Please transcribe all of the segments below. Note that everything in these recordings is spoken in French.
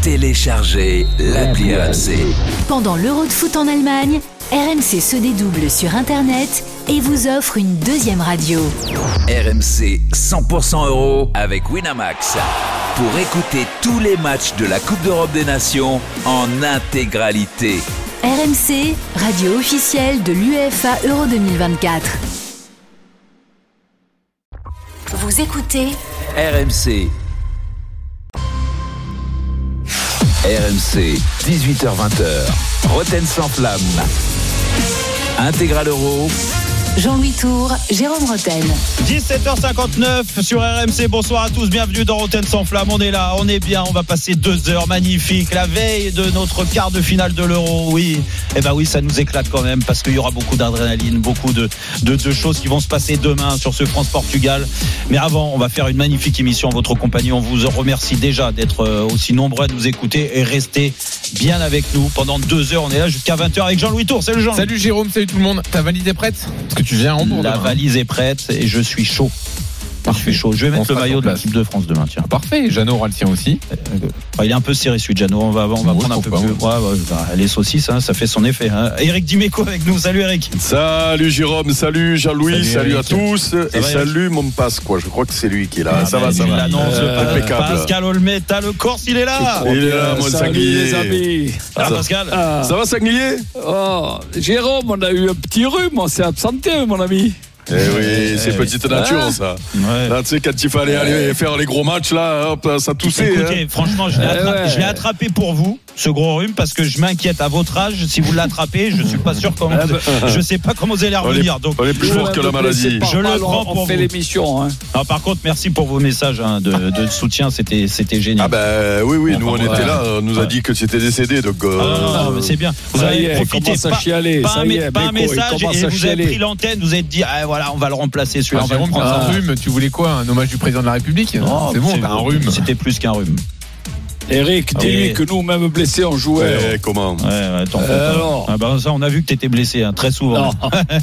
Téléchargez l'appli RMC. Pendant l'Euro de foot en Allemagne, RMC se dédouble sur Internet et vous offre une deuxième radio. RMC 100% euro avec Winamax. Pour écouter tous les matchs de la Coupe d'Europe des Nations en intégralité. RMC, radio officielle de l'UEFA Euro 2024. Vous écoutez RMC. RMC, 18h-20h. Roten sans flamme. Intégral Euro. Jean-Louis Tour, Jérôme Roten. 17h59 sur RMC. Bonsoir à tous, bienvenue dans Roten sans flamme. On est là, on est bien, on va passer 2 heures magnifiques. La veille de notre quart de finale de l'Euro, oui. Eh ben oui, ça nous éclate quand même parce qu'il y aura beaucoup d'adrénaline, beaucoup de choses qui vont se passer demain sur ce France-Portugal. Mais avant, on va faire une magnifique émission en votre compagnie. On vous remercie déjà d'être aussi nombreux à nous écouter et rester bien avec nous pendant 2 heures. On est là jusqu'à 20h avec Jean-Louis Tour. Salut Jean. Salut Jérôme, salut tout le monde. Ta valise est prête ? Parce que tu viens en Bourg. La valise est prête et je suis chaud. Parfait. Je vais mettre le maillot de l'équipe de France demain. Tiens. Parfait. Jeannot aura le sien aussi. Il est un peu serré celui de Jeannot. On va prendre un peu plus. Les saucisses, ça fait son effet. Eric Dimeco avec nous. Salut Eric. Salut Jérôme, salut Jean-Louis, salut à tous. Et salut mon Passe, quoi. Je crois que c'est lui qui est là. Ça va. Pascal Olmet, t'as le Corse, il est là. Il est là, mon sanglier. Les amis. Pascal. Ça va, sanglier? Jérôme, on a eu un petit rhume, on s'est absenté, mon ami. Eh oui, c'est petite nature ça. Ouais. Là, tu sais, quand il fallait aller faire les gros matchs, là, hop, ça toussait. Écoutez, franchement, je l'ai attrapé pour vous, ce gros rhume, parce que je m'inquiète à votre âge. Si vous l'attrapez, je suis pas sûr comment. Je sais pas comment vous allez revenir. Donc, on est plus fort que la maladie. Je le prends pour on fait vous. L'émission. Alors, par contre, merci pour vos messages de soutien. C'était génial. Ah ben oui, nous on était là. On nous a dit que c'était décédé. Donc. Non, mais c'est bien. Vous avez profité. Pas un message et vous avez pris l'antenne. Vous avez dit, voilà, on va le remplacer celui-là. Jérôme, t'as un rhume, tu voulais quoi? Un hommage du président de la République? Non, c'est bon, t'as un rhume. C'était plus qu'un rhume. Eric, dis-lui que nous, même blessés, on jouait. Comment? Alors ça, on a vu que t'étais blessé très souvent.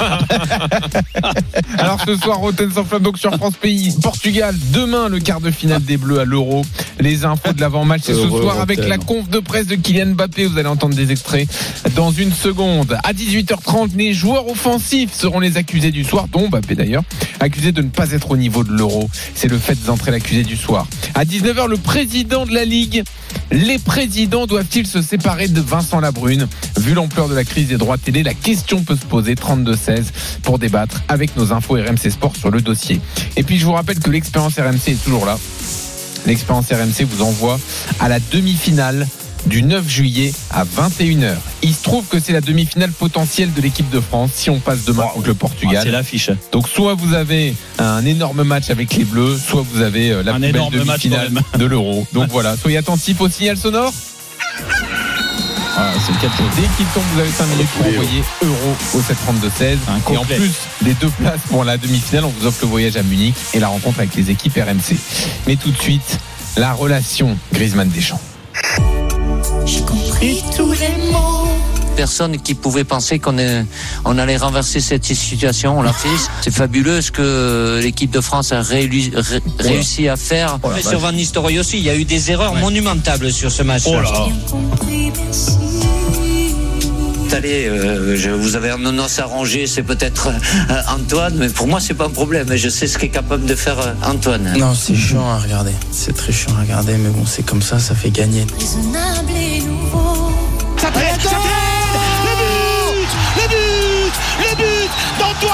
Alors ce soir, Roten sans flamme, donc sur France Pays, Portugal. Demain, le quart de finale des Bleus à l'Euro. Les infos de l'avant-match, c'est ce soir avec la conf de presse de Kylian Mbappé. Vous allez entendre des extraits dans une seconde. À 18h30, les joueurs offensifs seront les accusés du soir, dont Mbappé d'ailleurs, accusé de ne pas être au niveau de l'Euro. C'est le fait d'entrer l'accusé du soir. À 19h, le président de la Ligue. Les présidents doivent-ils se séparer de Vincent Labrune? Vu l'ampleur de la crise des droits télé, la question peut se poser. 32-16 pour débattre avec nos infos RMC Sport sur le dossier. Et puis je vous rappelle que l'expérience RMC est toujours là. L'expérience RMC vous envoie à la demi-finale du 9 juillet à 21h. Il se trouve que c'est la demi-finale potentielle de l'équipe de France si on passe demain contre le Portugal. C'est l'affiche. Donc soit vous avez un énorme match avec les Bleus, soit vous avez la plus belle demi-finale de l'Euro. Donc voilà, soyez attentifs au signal sonore. Voilà, c'est le 4 jours. Dès qu'il tombe, vous avez 5 minutes pour envoyer Euro au 732-16. Et en plus des 2 places pour la demi-finale, on vous offre le voyage à Munich et la rencontre avec les équipes RMC. Mais tout de suite, la relation Griezmann-Deschamps. J'ai compris tous les mots. Personne qui pouvait penser qu'on allait renverser cette situation. On l'a fait. C'est fabuleux ce que l'équipe de France a réussi à faire. Sur Van Nistelrooy aussi, il y a eu des erreurs monumentales sur ce match. Allez, vous avez un nonos arrangé, c'est peut-être Antoine, mais pour moi c'est pas un problème. Je sais ce qu'est capable de faire Antoine. Non, c'est chiant à regarder. C'est très chiant à regarder, mais bon, c'est comme ça fait gagner. Raisonnable et nouveau. Ça traîne. Le but d'Antoine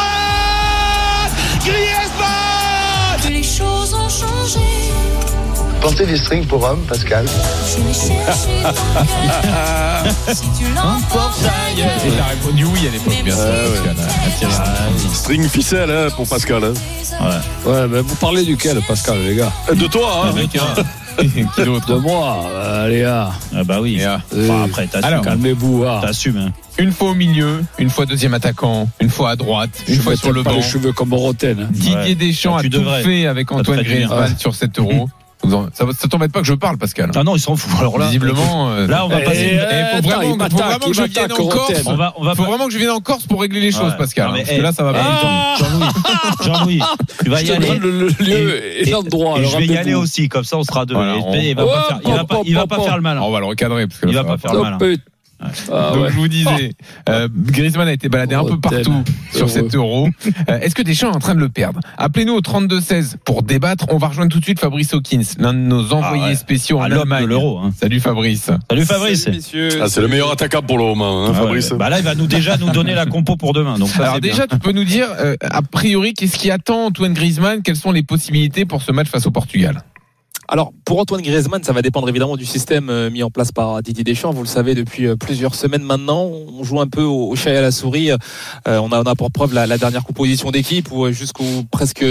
Griezmann. Les choses ont changé. Portez des strings pour hommes, Pascal. Je vais chercher ton cœur. Si tu l'emportes ailleurs. Et il a répondu oui à l'époque, bien sûr. String ficelle pour Pascal. Ouais, mais vous parlez duquel, Pascal, les gars? De toi, Qui d'autre? De moi, Léa. Ah bah oui. Après, calmez-vous. T'assumes. Une fois au milieu, une fois deuxième attaquant, une fois à droite, une fois sur le banc. Les cheveux comme Roten. Didier Deschamps a tout fait avec Antoine Griezmann sur cet Euro. Ça t'embête pas que je parle, Pascal? Ah non, il s'en fout. Alors là, visiblement, là, on va passer. Faut vraiment que je vienne en Corse. Faut vraiment que je vienne en Corse pour régler les choses, Pascal. Parce que là, ça va pas. Jean-Louis, tu vas y aller. Le lieu et l'endroit. Et je vais y aller aussi, comme ça, on sera deux. Il va pas faire le malin. On va le recadrer. Il va pas faire le malin. Donc je vous disais, Griezmann a été baladé un peu partout sur cet Euro. Est-ce que Deschamps est en train de le perdre? Appelez-nous au 32-16 pour débattre. On va rejoindre tout de suite Fabrice Hawkins, l'un de nos envoyés spéciaux en Allemagne de l'Euro. Salut Fabrice. Salut Fabrice. C'est le meilleur attaquant pour le moment, Fabrice. Là, il va nous donner la compo pour demain. Donc ça, alors déjà, tu peux nous dire, a priori, qu'est-ce qui attend Antoine Griezmann? Quelles sont les possibilités pour ce match face au Portugal? Alors, pour Antoine Griezmann, ça va dépendre évidemment du système mis en place par Didier Deschamps. Vous le savez, depuis plusieurs semaines maintenant, on joue un peu au chat et à la souris. On a pour preuve la dernière composition d'équipe où jusqu'au presque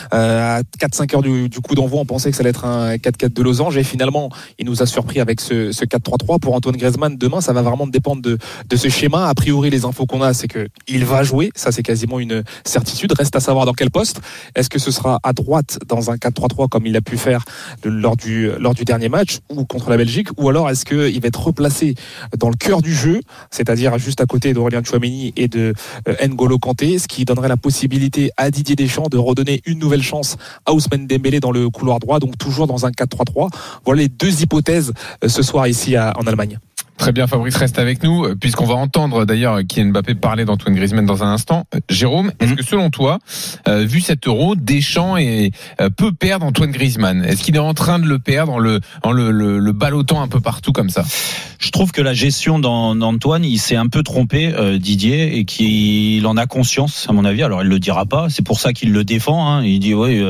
à 4-5 heures du coup d'envoi, on pensait que ça allait être un 4-4 de losange. Et finalement, il nous a surpris avec ce 4-3-3. Pour Antoine Griezmann, demain, ça va vraiment dépendre de ce schéma. A priori, les infos qu'on a, c'est qu'il va jouer. Ça, c'est quasiment une certitude. Reste à savoir dans quel poste. Est-ce que ce sera à droite dans un 4-3-3 comme il a pu faire lors du dernier match ou contre la Belgique, ou alors est-ce qu'il va être replacé dans le cœur du jeu, c'est-à-dire juste à côté d'Aurélien Tchouaméni et de N'Golo Kanté, ce qui donnerait la possibilité à Didier Deschamps de redonner une nouvelle chance à Ousmane Dembélé dans le couloir droit, donc toujours dans un 4-3-3. Voilà les deux hypothèses ce soir ici en Allemagne. Très bien, Fabrice, reste avec nous, puisqu'on va entendre d'ailleurs Kylian Mbappé parler d'Antoine Griezmann dans un instant. Jérôme, est-ce que selon toi, vu cet Euro, Deschamps peut perdre Antoine Griezmann? Est-ce qu'il est en train de le perdre en le ballottant un peu partout comme ça? Je trouve que la gestion d'Antoine, il s'est un peu trompé, Didier, et qu'il en a conscience, à mon avis. Alors, il le dira pas. C'est pour ça qu'il le défend. Il dit oui,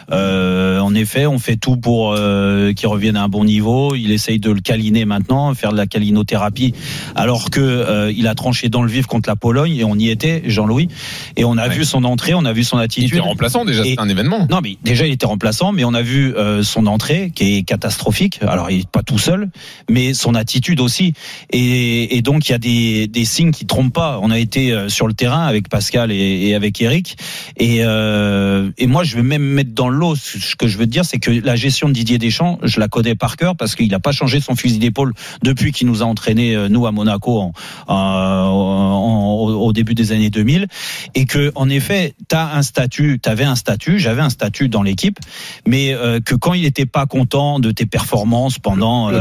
en effet, on fait tout pour qu'il revienne à un bon niveau. Il essaye de le câliner maintenant, faire de la câlinothérapie, alors que il a tranché dans le vif contre la Pologne, et on y était, Jean-Louis, et on a vu son entrée, on a vu son attitude. Il était remplaçant déjà, c'est un événement. Non, mais déjà il était remplaçant, mais on a vu son entrée qui est catastrophique. Alors il est pas tout seul, mais son attitude aussi, et donc il y a des signes qui trompent pas. On a été sur le terrain avec Pascal et avec Eric, et moi je vais même mettre dans l'eau ce que je veux te dire, c'est que la gestion de Didier Deschamps, je la connais par cœur parce qu'il n'a pas changé son fusil d'épaule depuis qu'il nous a entraîné nous à Monaco au début des années 2000, et que en effet j'avais un statut dans l'équipe, mais que quand il n'était pas content de tes performances pendant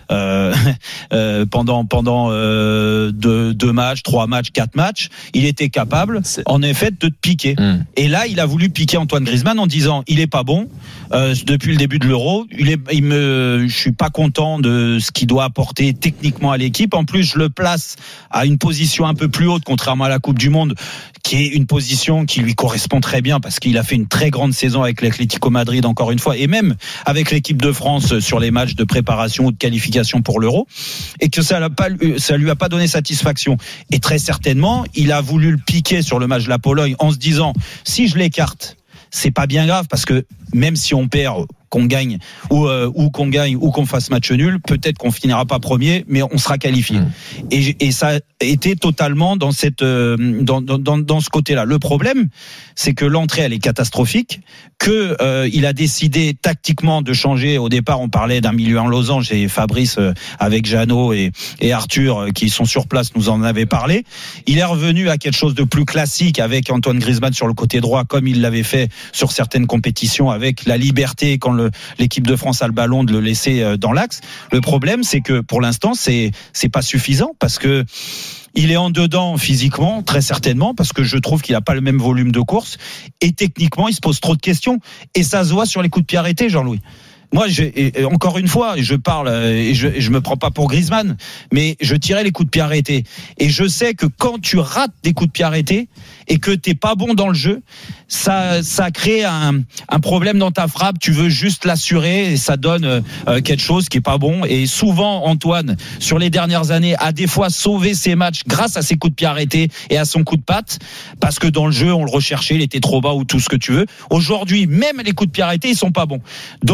pendant 2 matchs, 3 matchs, 4 matchs, il était capable en effet de te piquer. Et là il a voulu piquer Antoine Griezmann en disant il est pas bon depuis le début de l'Euro, je suis pas content de ce qu'il doit apporter techniquement à l'équipe. En plus, je le place à une position un peu plus haute, contrairement à la Coupe du Monde, qui est une position qui lui correspond très bien parce qu'il a fait une très grande saison avec l'Atlético Madrid encore une fois, et même avec l'équipe de France sur les matchs de préparation ou de qualification pour l'Euro, et que ça lui a pas donné satisfaction. Et très certainement, il a voulu le piquer sur le match de la Pologne en se disant si je l'écarte, c'est pas bien grave, parce que même si on perd, qu'on gagne ou qu'on gagne ou qu'on fasse match nul, peut-être qu'on finira pas premier, mais on sera qualifié. Et ça a été totalement dans cette dans ce côté-là. Le problème, c'est que l'entrée elle est catastrophique, que il a décidé tactiquement de changer. Au départ, on parlait d'un milieu en losange, et Fabrice avec Jeannot et Arthur qui sont sur place nous en avait parlé. Il est revenu à quelque chose de plus classique avec Antoine Griezmann sur le côté droit, comme il l'avait fait sur certaines compétitions, avec la liberté quand l'équipe de France a le ballon de le laisser dans l'axe. Le problème, c'est que pour l'instant, c'est pas suffisant, parce que il est en dedans physiquement, très certainement, parce que je trouve qu'il n'a pas le même volume de course, et techniquement, il se pose trop de questions, et ça se voit sur les coups de pied arrêtés, Jean-Louis. Moi, encore une fois, je parle et je me prends pas pour Griezmann, mais je tirais les coups de pied arrêtés. Et je sais que quand tu rates des coups de pied arrêtés et que t'es pas bon dans le jeu, ça crée un problème dans ta frappe. Tu veux juste l'assurer et ça donne quelque chose qui est pas bon. Et souvent, Antoine, sur les dernières années, a des fois sauvé ses matchs grâce à ses coups de pied arrêtés et à son coup de patte, parce que dans le jeu, on le recherchait, il était trop bas ou tout ce que tu veux. Aujourd'hui, même les coups de pied arrêtés, ils sont pas bons. Donc oui,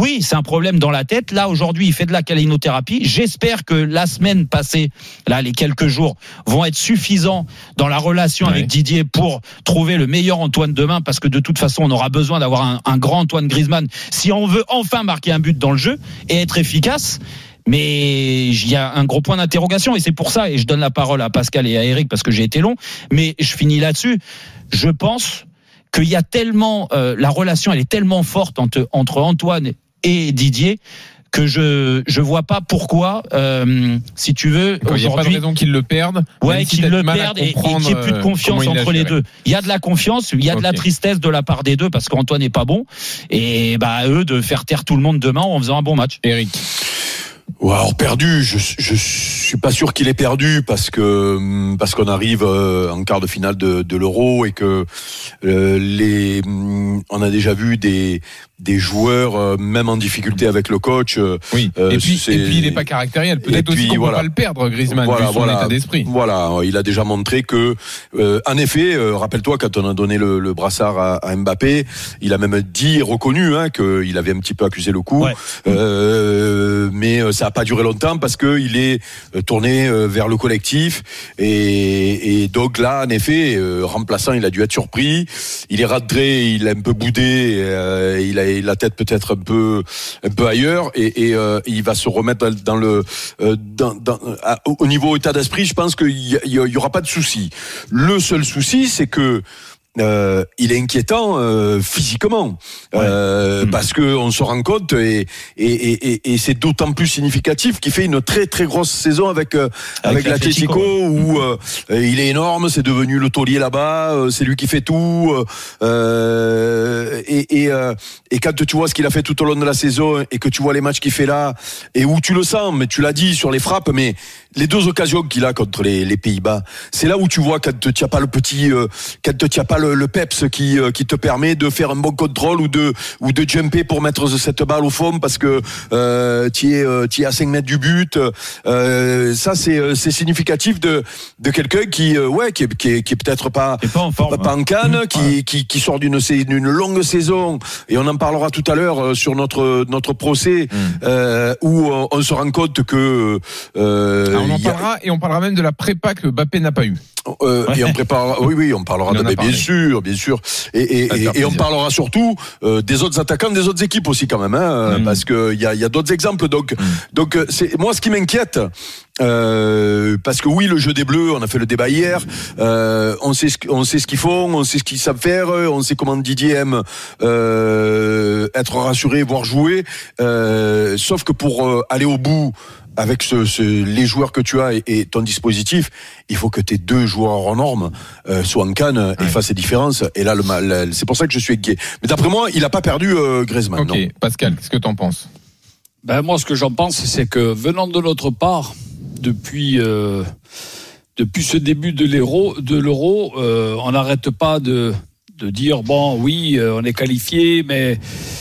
oui, c'est un problème dans la tête. Là, aujourd'hui, il fait de la calinothérapie. J'espère que la semaine passée, là, les quelques jours, vont être suffisants dans la relation avec Didier pour trouver le meilleur Antoine demain, parce que de toute façon, on aura besoin d'avoir un grand Antoine Griezmann si on veut enfin marquer un but dans le jeu et être efficace. Mais il y a un gros point d'interrogation, et c'est pour ça, et je donne la parole à Pascal et à Eric parce que j'ai été long, mais je finis là-dessus. Je pense qu'il y a tellement, la relation, elle est tellement forte entre Antoine et Didier, que je vois pas pourquoi, si tu veux, aujourd'hui, il n'y a pas de raison qu'ils le perdent. Ouais, qu'ils le perdent et qu'il n'y ait plus de confiance entre les deux. Il y a de la confiance, il y a de la tristesse de la part des deux parce qu'Antoine n'est pas bon, et eux de faire taire tout le monde demain en faisant un bon match. Eric. Ouais, alors perdu, je suis pas sûr qu'il ait perdu parce qu'on arrive en quart de finale de l'Euro et que on a déjà vu des joueurs même en difficulté avec le coach. Oui. Et puis il n'est pas caractériel. Peut-être aussi qu'on peut pas le perdre, Griezmann, vu son état d'esprit. Voilà, il a déjà montré que, en effet, rappelle-toi quand on a donné le brassard à Mbappé, il a même dit, reconnu, qu'il avait un petit peu accusé le coup. Ouais. Mais ça a pas duré longtemps parce que il est tourné vers le collectif et donc là, en effet, remplaçant, il a dû être surpris. Il est rentré, il a un peu boudé, il a la tête peut-être un peu ailleurs et il va se remettre au niveau état d'esprit. Je pense qu'il y aura pas de souci. Le seul souci, c'est que il est inquiétant physiquement parce que on se rend compte et c'est d'autant plus significatif qu'il fait une très très grosse saison avec l'Atlético où il est énorme, c'est devenu le taulier là-bas, c'est lui qui fait tout et quand tu vois ce qu'il a fait tout au long de la saison et que tu vois les matchs qu'il fait là et où tu le sens, mais tu l'as dit sur les frappes, mais les deux occasions qu'il a contre les Pays-Bas, c'est là où tu vois quand tu n'as pas le petit quand tu n'as pas le peps qui te permet de faire un bon contrôle ou de jumper pour mettre cette balle au fond parce que tu es à 5 mètres du but. Ça c'est significatif de quelqu'un qui est peut-être pas en canne, qui sort d'une longue saison, et on en parlera tout à l'heure sur notre procès où on se rend compte que on en parlera, et on parlera même de la prépa que Mbappé n'a pas eu. Et on prépare, oui, on parlera bien sûr, et on parlera surtout des autres attaquants, des autres équipes aussi quand même, parce que il y a d'autres exemples. Donc c'est moi ce qui m'inquiète, parce que oui, le jeu des Bleus, on a fait le débat hier, on sait ce qu'ils font, on sait ce qu'ils savent faire, on sait comment Didier aime être rassuré, voire jouer, sauf que pour aller au bout avec les joueurs que tu as et ton dispositif, il faut que tes deux joueurs en norme soient en canne et fassent ces différences. Et là, c'est pour ça que je suis inquiet. Mais d'après moi, il n'a pas perdu Griezmann. Ok, non. Pascal, qu'est-ce que tu en penses ? Moi, ce que j'en pense, c'est que venant de notre part, depuis ce début de l'Euro, on n'arrête pas de dire oui, on est qualifié, mais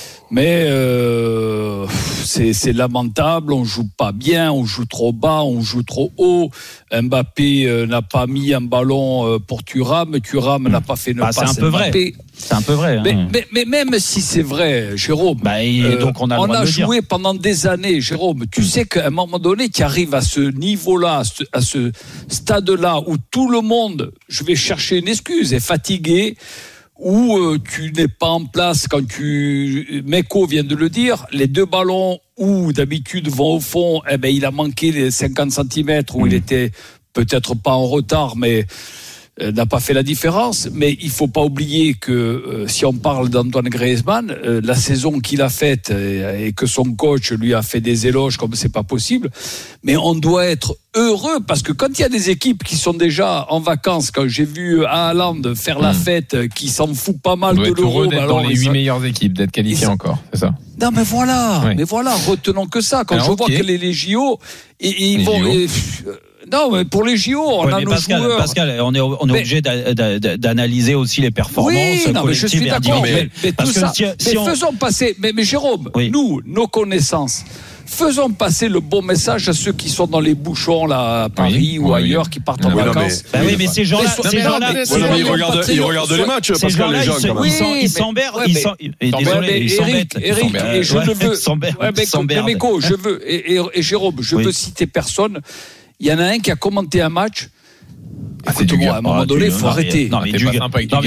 c'est lamentable, on joue pas bien, on joue trop bas, on joue trop haut. Mbappé n'a pas mis un ballon pour Thuram n'a pas fait une passe. C'est un peu vrai. C'est un peu vrai. Mais même si c'est vrai, Jérôme, donc on a joué pendant des années, Jérôme. Tu sais qu'à un moment donné, tu arrives à ce niveau-là, à ce stade-là où tout le monde, je vais chercher une excuse, est fatigué, où tu n'es pas en place quand Meko vient de le dire, les deux ballons où d'habitude vont au fond, il a manqué les 50 cm où il était peut-être pas en retard, mais n'a pas fait la différence. Mais il faut pas oublier que si on parle d'Antoine Griezmann, la saison qu'il a faite et que son coach lui a fait des éloges comme c'est pas possible, mais on doit être heureux parce que quand il y a des équipes qui sont déjà en vacances, quand j'ai vu Haaland faire la fête, qui s'en fout pas mal de l'Euro, d'être dans les 8 meilleures équipes, d'être qualifié encore, c'est ça. Non mais voilà, retenons que ça. Quand je vois que les JO, ils vont. Non, mais pour les JO, on a nos joueurs. Pascal, on est obligé d'analyser aussi les performances. Oui, non, mais je suis d'accord. Mais tout ça. Faisons passer. Mais Jérôme, nous, nos connaissances, faisons passer le bon message à ceux qui sont dans les bouchons là, à Paris ou ailleurs, qui partent en vacances. Mais ces gens-là, ils regardent les matchs, parce que les gens, ils s'emmerdent. Eric, et je ne veux, Méco, je veux, et Jérôme, je veux citer personne. Il y en a un qui a commenté un match. C'est Dugas. À un moment donné, il faut arrêter. Non, mais Dugas,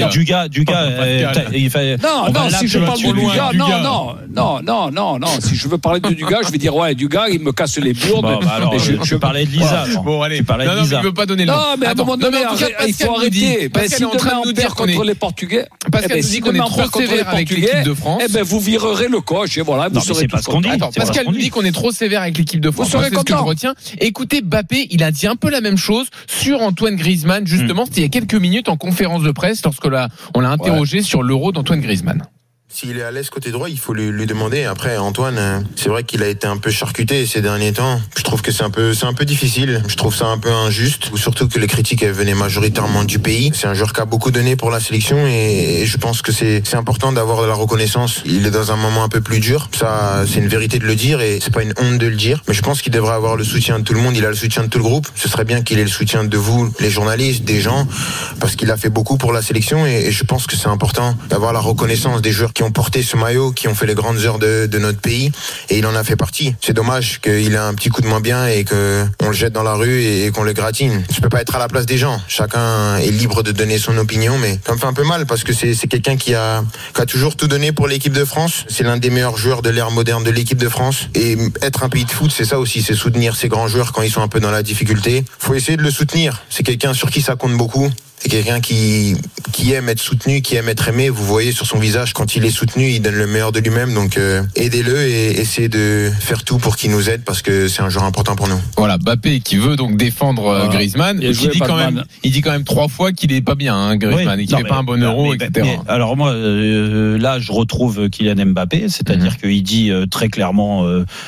il fait. Non, si je parle de Dugas, non. Si je veux parler de Dugas, je vais dire, Dugas, il me casse les bourdes. Alors, je parlais de Lisa. Bon, allez. Non, il veut pas donner le nom. Non, mais à un moment donné, il faut arrêter. Pascal est en train de nous dire contre les Portugais. Pascal nous dit qu'on est trop sévère avec l'équipe de France. Vous virerez le coach, et voilà, vous serez pas ce qu'on dit. Pascal nous dit qu'on est trop sévère avec l'équipe de France. C'est ce que je retiens. Écoutez, Mbappé, il a dit un peu la même chose sur Antoine Griezmann, justement, c'était il y a quelques minutes en conférence de presse lorsque on l'a interrogé sur l'Euro d'Antoine Griezmann. S'il est à l'aise côté droit, il faut lui demander. Après, Antoine, c'est vrai qu'il a été un peu charcuté ces derniers temps. Je trouve que c'est un peu difficile. Je trouve ça un peu injuste. Surtout que les critiques, elles venaient majoritairement du pays. C'est un joueur qui a beaucoup donné pour la sélection et je pense que c'est important d'avoir de la reconnaissance. Il est dans un moment un peu plus dur. Ça, c'est une vérité de le dire et c'est pas une honte de le dire. Mais je pense qu'il devrait avoir le soutien de tout le monde. Il a le soutien de tout le groupe. Ce serait bien qu'il ait le soutien de vous, les journalistes, des gens, parce qu'il a fait beaucoup pour la sélection et je pense que c'est important d'avoir la reconnaissance des joueurs qui ont porté ce maillot, qui ont fait les grandes heures de notre pays et il en a fait partie. C'est dommage qu'il ait un petit coup de moins bien et qu'on le jette dans la rue et qu'on le gratine. Je peux pas être à la place des gens. Chacun est libre de donner son opinion, mais ça me fait un peu mal parce que c'est quelqu'un qui a toujours tout donné pour l'équipe de France. C'est l'un des meilleurs joueurs de l'ère moderne de l'équipe de France et être un pays de foot, c'est ça aussi, c'est soutenir ces grands joueurs quand ils sont un peu dans la difficulté. Faut essayer de le soutenir. C'est quelqu'un sur qui ça compte beaucoup. C'est quelqu'un qui aime être soutenu, qui aime être aimé. Vous voyez sur son visage, quand il est soutenu, il donne le meilleur de lui-même. Donc aidez-le et essayez de faire tout pour qu'il nous aide parce que c'est un joueur important pour nous. Voilà, Mbappé qui veut donc défendre Griezmann. Il dit quand même 3 fois qu'il est pas bien, Griezmann, et qu'il fait pas un bon Euro, etc. Alors moi, là, je retrouve Kylian Mbappé, c'est-à-dire qu'il dit très clairement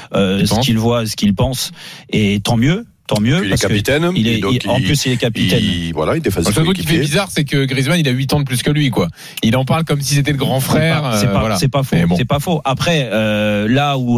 ce qu'il voit, ce qu'il pense, et tant mieux. Il est capitaine. En plus, il est capitaine. Il est facile. Le truc qui fait bizarre, c'est que Griezmann, il a 8 ans de plus que lui, quoi. Il en parle comme si c'était le grand frère. C'est pas faux. C'est pas faux. Après, là où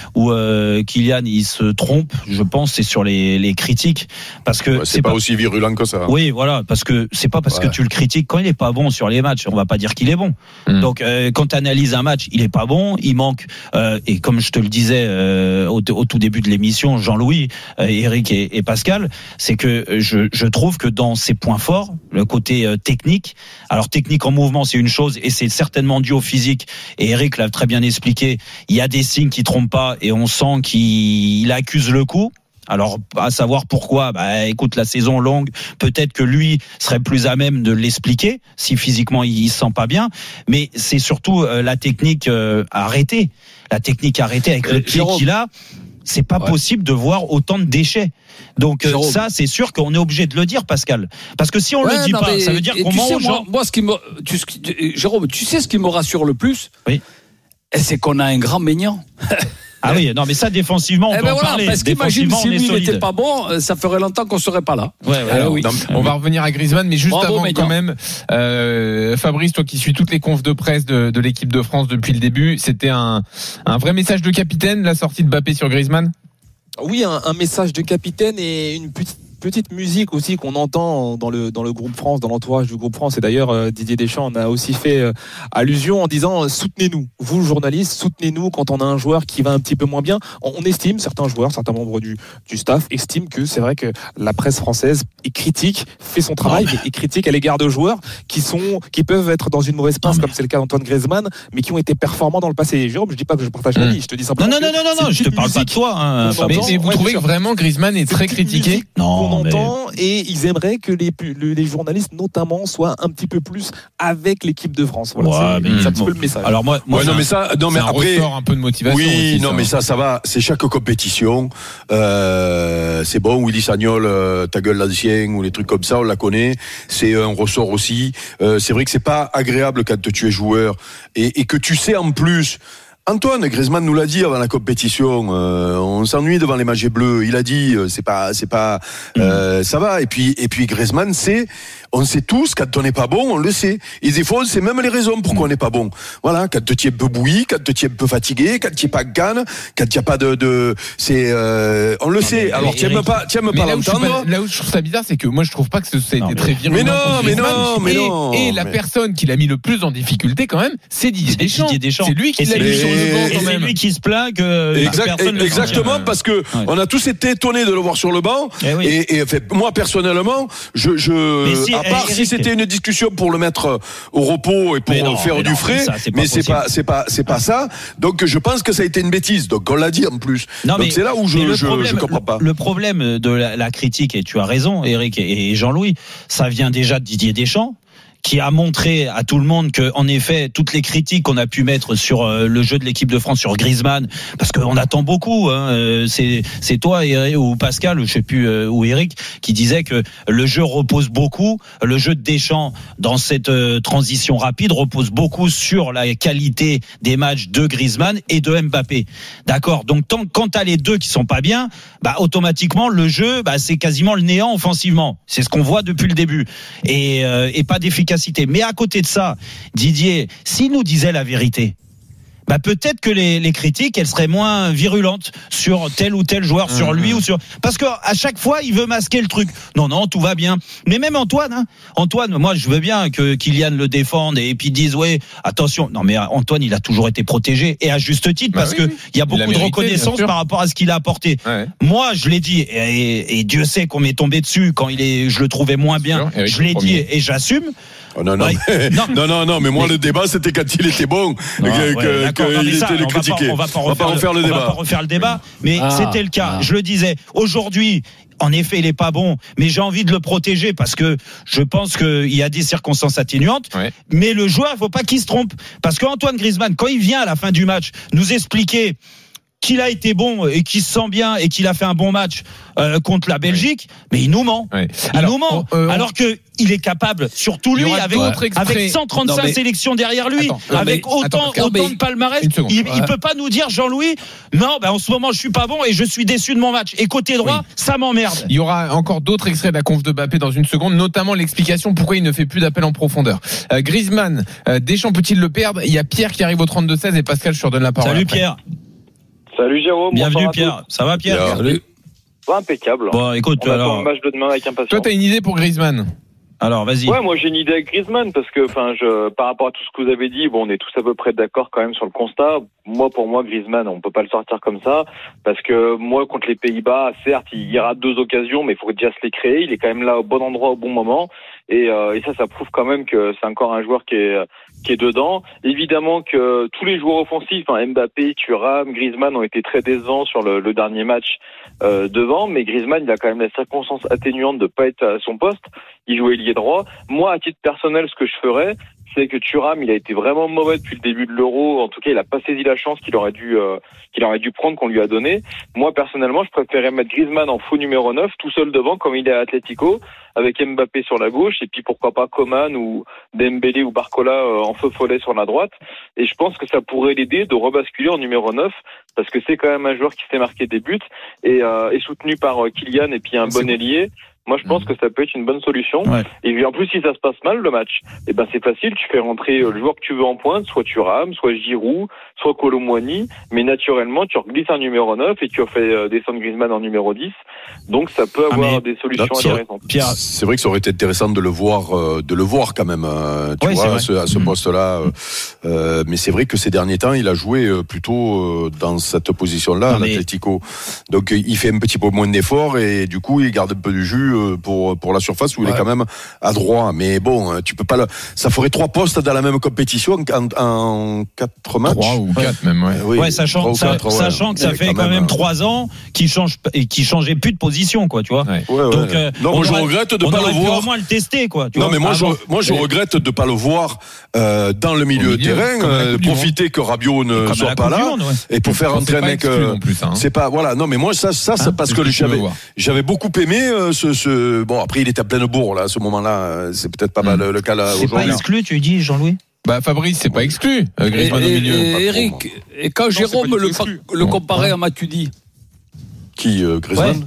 Kylian, il se trompe, je pense, c'est sur les critiques. Parce que c'est pas aussi virulent que ça. Oui, voilà. Parce que c'est pas parce que tu le critiques quand il est pas bon sur les matchs. On va pas dire qu'il est bon. Donc, quand tu analyses un match, il est pas bon, il manque, et comme je te le disais, au tout début de l'émission, Jean-Louis, Eric et Pascal, c'est que je trouve que dans ses points forts, le côté technique, alors technique en mouvement c'est une chose et c'est certainement dû au physique et Eric l'a très bien expliqué, il y a des signes qui trompent pas et on sent qu'il accuse le coup. Alors, à savoir pourquoi, écoute, la saison longue, peut-être que lui serait plus à même de l'expliquer, si physiquement il se sent pas bien, mais c'est surtout la technique arrêtée. La technique arrêtée avec le pied qu'il a, c'est pas possible de voir autant de déchets. Donc ça, c'est sûr qu'on est obligé de le dire, Pascal. Parce que si on le dit pas, ça veut dire qu'on ment aux gens. Moi, Jérôme, tu sais ce qui me rassure le plus ? Oui. C'est qu'on a un grand Maignan. Ah oui, non, mais ça, défensivement, on peut en parler. Parce qu'imagine si lui n'était pas bon, ça ferait longtemps qu'on serait pas là. Oui. On va revenir à Griezmann, mais juste avant, quand même, Fabrice, toi qui suis toutes les confs de presse de l'équipe de France depuis le début, c'était un vrai message de capitaine, la sortie de Mbappé sur Griezmann ? Oui, un message de capitaine et une petite musique aussi qu'on entend dans le groupe France, dans l'entourage du groupe France. Et d'ailleurs, Didier Deschamps en a aussi fait allusion en disant soutenez-nous, vous journalistes, soutenez-nous quand on a un joueur qui va un petit peu moins bien. On estime, certains joueurs, certains membres du staff estiment que c'est vrai que la presse française est critique, fait son travail, mais est critique à l'égard de joueurs qui peuvent être dans une mauvaise passe, comme c'est le cas d'Antoine Griezmann, mais qui ont été performants dans le passé. Jérôme, je dis pas que je partage l'avis, je te dis simplement. Non, je te parle pas de toi. Mais vous trouvez que vraiment Griezmann est très critiqué ? Non. Entend et ils aimeraient que les journalistes notamment soient un petit peu plus avec l'équipe de France. Voilà, c'est un petit peu le message. Alors moi après ressort un peu de motivation. Oui, aussi, non, mais ça va. C'est chaque compétition. C'est bon. Willy Sagnol, ta gueule l'ancien ou les trucs comme ça, on la connaît. C'est un ressort aussi. C'est vrai que c'est pas agréable quand tu es joueur et que tu sais en plus. Antoine Griezmann nous l'a dit avant la compétition, on s'ennuie devant les maillets bleus. Il a dit, c'est pas, ça va. Et puis Griezmann, on sait tous, quand on n'est pas bon, on le sait. Et des fois, on sait même les raisons pourquoi on n'est pas bon. Voilà, quand tu es un peu bouilli, quand tu es un peu fatigué, quand tu n'es pas canne, quand il n'y a pas on le sait. Alors, tu n'aimes pas l'entendre. Là où je trouve ça bizarre, c'est que moi, je trouve pas que ça a été très virulent. Mais non. Et la personne qui l'a mis le plus en difficulté, quand même, c'est Didier Deschamps. C'est lui qui l'a mis sur le banc, quand même. C'est lui qui se plaît que personne. Exactement, parce que on a tous été étonnés de le voir sur le banc. Et moi, personnellement, à part si c'était une discussion pour le mettre au repos et pour faire du frais, mais c'est pas ça. Donc, je pense que ça a été une bêtise. Donc, on l'a dit en plus. Donc, c'est là où je comprends pas. Le problème de la critique, et tu as raison, Eric et Jean-Louis, ça vient déjà de Didier Deschamps, qui a montré à tout le monde que, en effet, toutes les critiques qu'on a pu mettre sur le jeu de l'équipe de France, sur Griezmann, parce qu'on attend beaucoup, c'est toi Eric, ou Pascal, je sais plus, ou Eric, qui disait que le jeu repose beaucoup, le jeu de Deschamps dans cette transition rapide repose beaucoup sur la qualité des matchs de Griezmann et de Mbappé. D'accord. Donc quand t'as les deux qui sont pas bien, automatiquement le jeu, c'est quasiment le néant offensivement. C'est ce qu'on voit depuis le début, et pas d'efficacité. Mais à côté de ça, Didier, s'il nous disait la vérité, peut-être que les critiques, elles seraient moins virulentes sur tel ou tel joueur, sur lui ou sur... Parce que à chaque fois, il veut masquer le truc. Non, tout va bien. Mais même Antoine, moi, je veux bien que Kylian le défende et puis dise, ouais, attention. Non, mais Antoine, il a toujours été protégé, et à juste titre, parce que il y a beaucoup de reconnaissance par rapport à ce qu'il a apporté. Ouais. Moi, je l'ai dit, et Dieu sait qu'on m'est tombé dessus quand je le trouvais moins bien. Je l'ai dit et j'assume. Oh non, mais moi le débat c'était quand il était bon qu'il était le critiqué. On va pas refaire le débat, mais c'était le cas. Je le disais, aujourd'hui, en effet, il est pas bon, mais j'ai envie de le protéger parce que je pense qu'il y a des circonstances atténuantes. Ouais. Mais le joueur, il faut pas qu'il se trompe, parce qu'Antoine Griezmann, quand il vient à la fin du match nous expliquer qu'il a été bon et qu'il se sent bien et qu'il a fait un bon match contre la Belgique, mais il nous ment. Ouais. Alors que il est capable, surtout lui, avec 135 sélections derrière lui, avec autant de palmarès, il peut pas nous dire, Jean-Louis, non, en ce moment je suis pas bon et je suis déçu de mon match. Et côté droit, ça m'emmerde. Il y aura encore d'autres extraits de la conf de Mbappé dans une seconde, notamment l'explication pourquoi il ne fait plus d'appel en profondeur. Griezmann, Deschamps peut-il le perdre? Il y a Pierre qui arrive au 32-16 et Pascal, je te redonne la parole. Salut après. Pierre. Salut Jérôme. Bienvenue Pierre. Ça va Pierre? Salut. Impeccable. Bon, écoute, on attend le match de demain avec impatience. Toi, t'as une idée pour Griezmann? Alors, vas-y. Ouais, moi j'ai une idée avec Griezmann parce que, par rapport à tout ce que vous avez dit, on est tous à peu près d'accord quand même sur le constat. Pour moi, Griezmann, on peut pas le sortir comme ça parce que moi, contre les Pays-Bas, certes, il y aura 2 occasions, mais il faut déjà se les créer. Il est quand même là au bon endroit au bon moment. Et ça prouve quand même que c'est encore un joueur qui est dedans. Évidemment que tous les joueurs offensifs, Mbappé, Thuram, Griezmann ont été très décevants sur le dernier match devant, mais Griezmann, il a quand même la circonstance atténuante de pas être à son poste. Il jouait ailier droit. Moi, à titre personnel, ce que je ferais, c'est que Thuram, il a été vraiment mauvais depuis le début de l'Euro. En tout cas, il a pas saisi la chance qu'il aurait dû prendre, qu'on lui a donné. Moi, personnellement, je préférais mettre Griezmann en faux numéro 9, tout seul devant, comme il est à Atlético, avec Mbappé sur la gauche, et puis pourquoi pas Coman ou Dembélé ou Barcola en feu follet sur la droite. Et je pense que ça pourrait l'aider de rebasculer en numéro 9, parce que c'est quand même un joueur qui sait marquer des buts, et soutenu par Kylian et puis un bon ailier. Moi, je pense que ça peut être une bonne solution. Ouais. Et puis, en plus, si ça se passe mal, le match, c'est facile. Tu fais rentrer le joueur que tu veux en pointe, soit Thuram, soit Giroud, soit Kolo Muani. Mais naturellement, tu reglisses un numéro 9 et tu as fait descendre Griezmann en numéro 10. Donc, ça peut avoir des solutions intéressantes. Pierre, c'est vrai que ça aurait été intéressant de le voir quand même, tu vois, à ce poste-là. Mais c'est vrai que ces derniers temps, il a joué plutôt dans cette position-là, à l'Atlético. Donc, il fait un petit peu moins d'efforts et du coup, il garde un peu du jus pour la surface où il est quand même à droit. Mais bon, tu peux pas ça ferait 3 postes dans la même compétition en 4 matchs. 3 ou 4 même, sachant que ça fait quand même 3 ans qu'il changeait plus de position, quoi, tu vois. Donc, non, je regrette de pas le voir. Au moins le tester, quoi. Tu vois. Mais moi, je regrette de pas le voir dans le milieu de terrain, profiter que Rabiot ne soit pas là, et pour faire rentrer un mec. C'est pas, voilà. Non, mais moi, ça, c'est parce que j'avais beaucoup aimé bon, après, il était à pleine bourre, là, à ce moment-là. C'est peut-être pas mal le cas, là, aujourd'hui. C'est pas exclu, tu dis, Jean-Louis? Fabrice, c'est pas exclu. Griezmann au milieu. Eric, et quand Jérôme le comparait à Matuidi? Qui, Griezmann?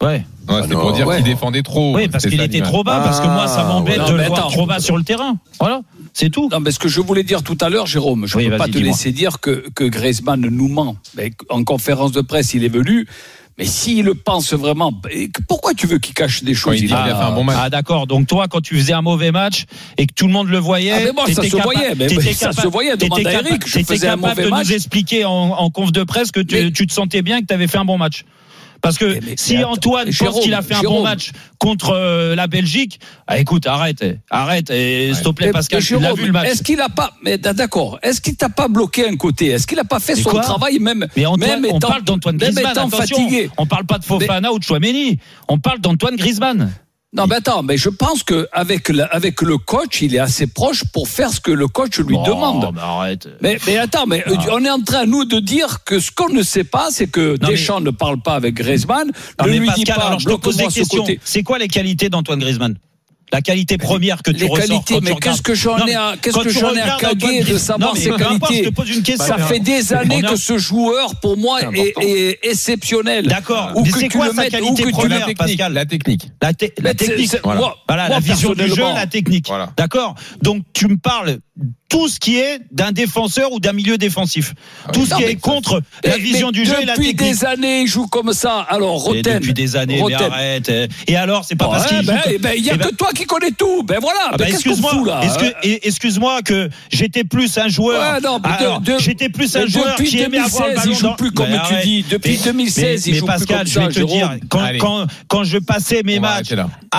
Ouais. Ouais, c'est pour dire qu'il défendait trop. Oui, parce qu'il était trop bas, parce que moi, ça m'embête de le voir trop bas sur le terrain. Voilà, c'est tout. Non, mais ce que je voulais dire tout à l'heure, Jérôme, je ne peux pas te laisser dire que Griezmann nous ment. Mais en conférence de presse, il est venu. Mais s'il le pense vraiment, pourquoi tu veux qu'il cache des choses? Il a fait un bon match. Ah d'accord, donc toi quand tu faisais un mauvais match et que tout le monde le voyait, mais moi ça se voyait, ça se voyait, demande à Eric, je faisais un mauvais match. T'étais capable de nous expliquer en conf de presse que tu te sentais bien, que tu avais fait un bon match. Parce que si Antoine pense qu'il a fait un bon match contre la Belgique, écoute, arrête, et s'il te plaît, Pascal, tu l'as vu le match. Est-ce qu'il a pas, mais d'accord, est-ce qu'il t'a pas bloqué un côté? Est-ce qu'il a pas fait son travail même? Mais Antoine, on parle d'Antoine Griezmann, attention, fatigué. On parle pas de Fofana ou de Chouameni, on parle d'Antoine Griezmann. Non, mais attends, mais je pense que avec le coach, il est assez proche pour faire ce que le coach lui demande. Mais arrête. Mais attends, on est en train, nous, de dire que ce qu'on ne sait pas, c'est que Deschamps ne parle pas avec Griezmann, ne lui dit pas, alors je te pose des questions. C'est quoi les qualités d'Antoine Griezmann? La qualité première que tu ressors quand mais qu'est-ce que j'en ai à caguer de savoir ses qualités? Ça fait des années que ce joueur, pour moi, est exceptionnel. D'accord. Mais c'est quoi sa qualité première, Pascal? La technique. La technique. Voilà, la vision du jeu, la technique. D'accord. Donc tu me parles tout ce qui est d'un défenseur ou d'un milieu défensif. Tout ce qui est contre la vision du jeu et la technique. Depuis des années, il joue comme ça. Alors, Roten. Depuis des années, mais arrête. Et alors, c'est pas parce qu'il joue. Il y a que toi qui connais tout. Ben voilà. Excuse-moi que j'étais plus un joueur. J'étais plus un joueur qui aimait avoir le ballon. Il joue plus comme tu dis. Depuis 2016, il joue plus comme ça. Je vais te dire, quand je passais mes matchs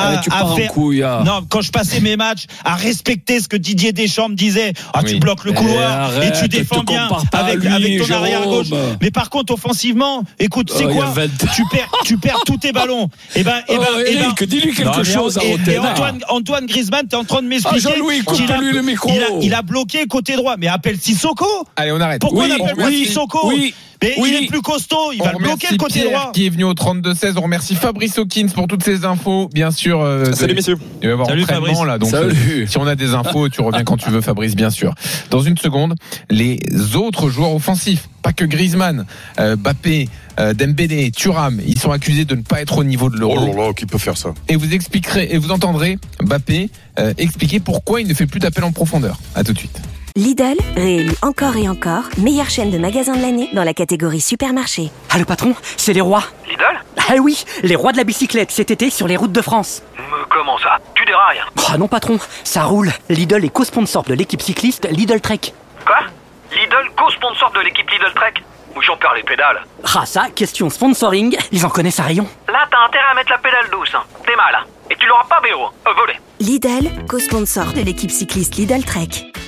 quand je passais mes matchs à respecter ce que Didier Deschamps me disait. Tu bloques le couloir et tu défends bien avec ton arrière gauche. Mais par contre, offensivement, écoute, c'est quoi? Tu perds tous tes ballons. Eric, dis-lui quelque chose à Antoine Griezmann, t'es en train de m'expliquer Jean-Louis, coupe-lui le micro. Il a bloqué côté droit. Mais appelle Sissoko. Allez, on arrête. Pourquoi on appelle pas Sissoko? Mais il est plus costaud, il va bloquer le côté Pierre droit. Qui est venu au 32-16. On remercie Fabrice Hawkins pour toutes ces infos. Bien sûr. Salut messieurs. Il va y avoir entraînement là. Donc si on a des infos, tu reviens quand tu veux, Fabrice, bien sûr. Dans une seconde, les autres joueurs offensifs, pas que Griezmann, Mbappé, Dembélé, Thuram, ils sont accusés de ne pas être au niveau de l'Euro. Oh là là, qui peut faire ça? Et vous entendrez Mbappé expliquer pourquoi il ne fait plus d'appel en profondeur. À tout de suite. Lidl, réélu encore et encore, meilleure chaîne de magasins de l'année dans la catégorie supermarché. Ah le patron, c'est les rois. Lidl? Ah oui, les rois de la bicyclette cet été sur les routes de France. Comment ça? Tu dérailles? Ah non patron, ça roule. Lidl est co-sponsor de l'équipe cycliste Lidl Trek. Quoi? Lidl co-sponsor de l'équipe Lidl Trek? Où j'en perds les pédales. Ah ça, question sponsoring, ils en connaissent à rayon. Là t'as intérêt à mettre la pédale douce, hein. T'es mal, hein. Et tu l'auras pas Béo, volé. Lidl, co-sponsor de l'équipe cycliste Lidl Trek.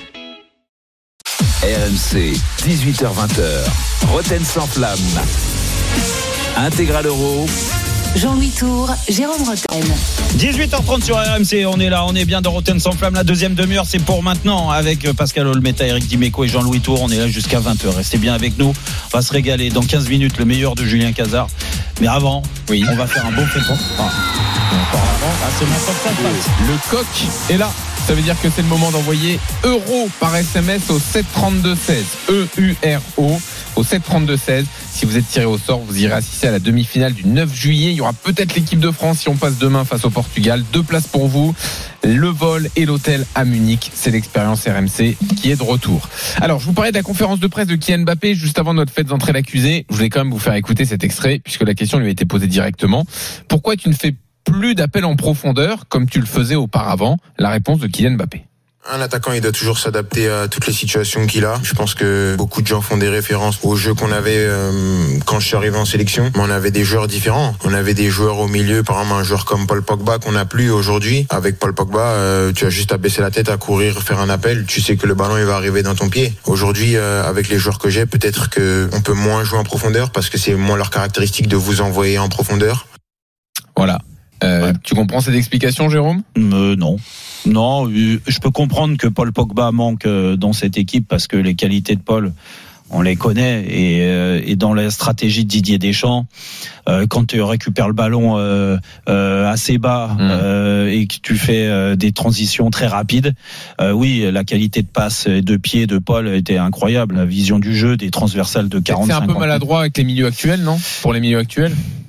RMC, 18h-20h, Roten sans flamme. Intégral Euro. Jean-Louis Tour, Jérôme Roten. 18h30 sur RMC, on est là, on est bien dans Roten sans flamme. La deuxième demi-heure, c'est pour maintenant avec Pascal Olmeta, Eric Dimeco et Jean-Louis Tour. On est là jusqu'à 20h. Restez bien avec nous. On va se régaler. Dans 15 minutes, le meilleur de Julien Cazard. Mais avant, on va faire un bon fait. C'est maintenant que ça se passe. Le coq est là. Ça veut dire que c'est le moment d'envoyer euro par SMS au 732-16. EURO au 732-16. Si vous êtes tiré au sort, vous irez assister à la demi-finale du 9 juillet. Il y aura peut-être l'équipe de France si on passe demain face au Portugal. 2 places pour vous. Le vol et l'hôtel à Munich. C'est l'expérience RMC qui est de retour. Alors, je vous parlais de la conférence de presse de Kylian Mbappé juste avant notre fête d'entrée l'accusé. Je voulais quand même vous faire écouter cet extrait puisque la question lui a été posée directement. Pourquoi tu ne fais plus d'appel en profondeur comme tu le faisais auparavant? La réponse de Kylian Mbappé. Un attaquant, il doit toujours s'adapter à toutes les situations qu'il a. Je pense que beaucoup de gens font des références au jeu qu'on avait quand je suis arrivé en sélection. Mais on avait des joueurs différents. On avait des joueurs au milieu, par exemple un joueur comme Paul Pogba qu'on n'a plus aujourd'hui. Avec Paul Pogba, tu as juste à baisser la tête, à courir, faire un appel. Tu sais que le ballon il va arriver dans ton pied. Aujourd'hui, avec les joueurs que j'ai, peut-être que on peut moins jouer en profondeur parce que c'est moins leur caractéristique de vous envoyer en profondeur. Voilà. Tu comprends cette explication, Jérôme ? Non. Non, je peux comprendre que Paul Pogba manque dans cette équipe parce que les qualités de Paul, on les connaît et dans la stratégie de Didier Deschamps, quand tu récupères le ballon assez bas et que tu fais des transitions très rapides, oui, la qualité de passe et de pied de Paul était incroyable. La vision du jeu, des transversales de 45. C'est un peu maladroit avec les milieux actuels, non ? Pour les milieux actuels ?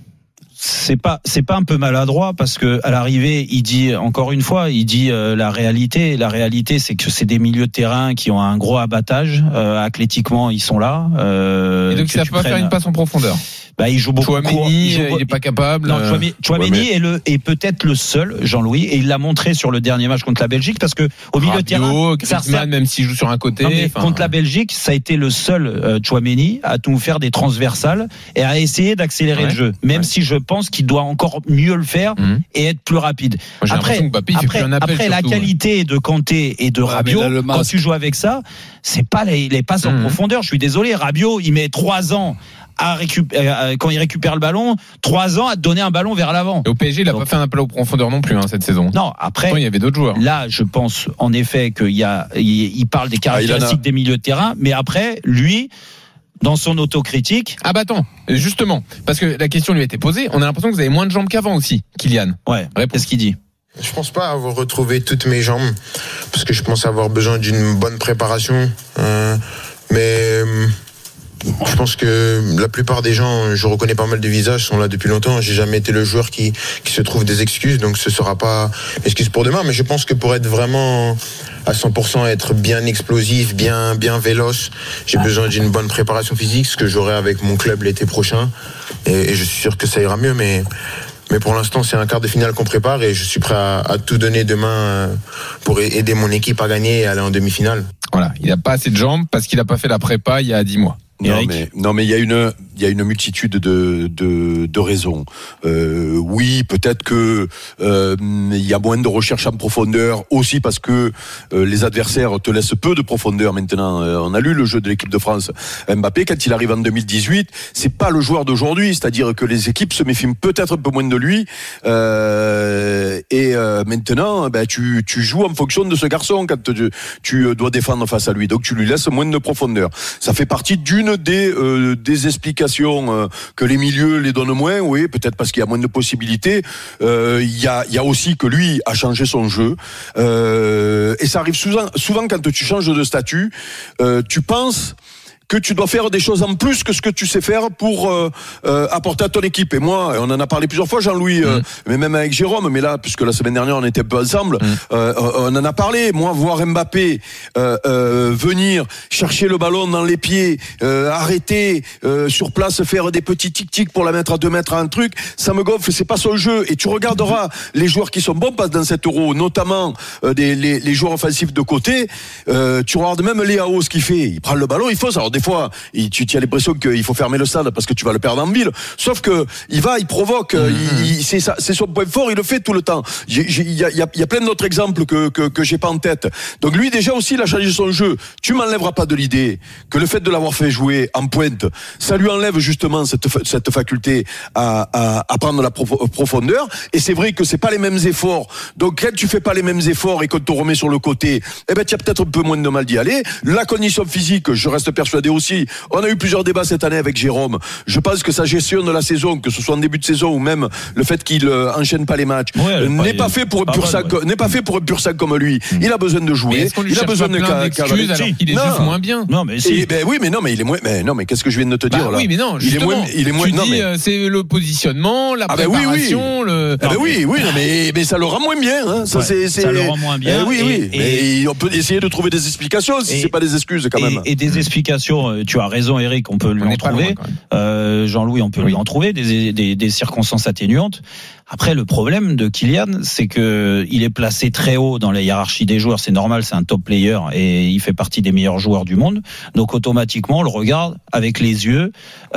c'est pas un peu maladroit parce que à l'arrivée il dit encore une fois la réalité c'est que c'est des milieux de terrain qui ont un gros abattage, athlétiquement ils sont là, et donc ça peut pas faire une passe en profondeur. Il joue beaucoup. Chouameni, il est pas capable. Non, Chouameni est peut-être le seul, Jean-Louis, et il l'a montré sur le dernier match contre la Belgique, parce que au milieu de terrain, Griezmann, même s'il joue sur un côté. Contre la Belgique, ça a été le seul Chouameni à nous faire des transversales et à essayer d'accélérer le jeu, même si je pense qu'il doit encore mieux le faire et être plus rapide. Moi, après la qualité de Kanté et de Rabiot, quand tu joues avec ça, c'est pas les passes en profondeur. Je suis désolé, Rabiot, il met 3 ans quand il récupère le ballon, 3 ans à te donner un ballon vers l'avant. Et au PSG, il a pas fait un appel aux profondeurs non plus cette saison. Non, après il y avait d'autres joueurs. Là, je pense en effet il parle des caractéristiques des milieux de terrain, mais après lui, dans son autocritique. Attends, justement, parce que la question lui a été posée, on a l'impression que vous avez moins de jambes qu'avant aussi, Kylian. Ouais. Qu'est-ce qu'il dit? Je pense pas avoir retrouvé toutes mes jambes, parce que je pense avoir besoin d'une bonne préparation. Mais je pense que la plupart des gens, je reconnais pas mal de visages, sont là depuis longtemps. J'ai jamais été le joueur qui se trouve des excuses, donc ce sera pas excuse pour demain. Mais je pense que pour être vraiment à 100%, être bien explosif, bien véloce, j'ai besoin d'une bonne préparation physique, ce que j'aurai avec mon club l'été prochain. Et je suis sûr que ça ira mieux, mais pour l'instant, c'est un quart de finale qu'on prépare et je suis prêt à tout donner demain pour aider mon équipe à gagner et aller en demi-finale. Voilà, il n'a pas assez de jambes parce qu'il n'a pas fait la prépa il y a 10 mois. Non mais il y a une multitude de raisons. Oui, peut-être que il y a moins de recherche en profondeur aussi parce que les adversaires te laissent peu de profondeur maintenant. On a lu le jeu de l'équipe de France. Mbappé, quand il arrive en 2018, c'est pas le joueur d'aujourd'hui, c'est-à-dire que les équipes se méfient peut-être un peu moins de lui. Maintenant, tu joues en fonction de ce garçon quand tu dois défendre face à lui. Donc tu lui laisses moins de profondeur. Ça fait partie d'une des explications que les milieux les donnent moins, oui, peut-être parce qu'il y a moins de possibilités. Il y a aussi que lui a changé son jeu, et ça arrive souvent quand tu changes de statut, tu penses que tu dois faire des choses en plus que ce que tu sais faire pour apporter à ton équipe. Et moi, on en a parlé plusieurs fois, Jean-Louis, mais même avec Jérôme, mais là, puisque la semaine dernière on était un peu ensemble, on en a parlé. Moi, voir Mbappé venir chercher le ballon dans les pieds, arrêter sur place, faire des petits tic-tic pour la mettre à 2 mètres à un truc, ça me gonfle, c'est pas son jeu. Et tu regarderas les joueurs qui sont bons dans cet Euro, notamment les joueurs offensifs de côté, tu regardes même Léao, ce qu'il fait, il prend le ballon, il faut ça. Alors, des fois, tu as l'impression qu'il faut fermer le stade parce que tu vas le perdre en ville. Sauf que il provoque, c'est son point fort, il le fait tout le temps. Il y a plein d'autres exemples que j'ai pas en tête. Donc lui déjà aussi, il a changé son jeu. Tu m'enlèveras pas de l'idée que le fait de l'avoir fait jouer en pointe, ça lui enlève justement cette faculté à prendre la profondeur. Et c'est vrai que c'est pas les mêmes efforts. Donc quand tu fais pas les mêmes efforts et qu'on te remet sur le côté, tu as peut-être un peu moins de mal d'y aller. La condition physique, je reste persuadé aussi. On a eu plusieurs débats cette année avec Jérôme. Je pense que sa gestion de la saison, que ce soit en début de saison ou même le fait qu'il enchaîne pas les matchs, n'est pas fait pour un pur sac, n'est pas fait pour un pur sac comme lui. Il a besoin de jouer. Il a besoin de d'excuses alors qu'il est juste moins bien. Non mais si. Oui mais non mais il est moins. Mais non mais qu'est-ce que je viens de te dire là? Oui mais non. Il est moins. Tu dis c'est le positionnement, la préparation, le. Oui non mais ça le rend moins bien. Hein. Ça le rend moins bien. Oui. Mais on peut essayer de trouver des explications si c'est pas des excuses quand même. Et des explications. Tu as raison, Eric, on peut lui en trouver. Jean-Louis, on peut lui en trouver des circonstances atténuantes. Après, le problème de Kylian, c'est que il est placé très haut dans la hiérarchie des joueurs. C'est normal, c'est un top player et il fait partie des meilleurs joueurs du monde. Donc automatiquement, on le regarde avec les yeux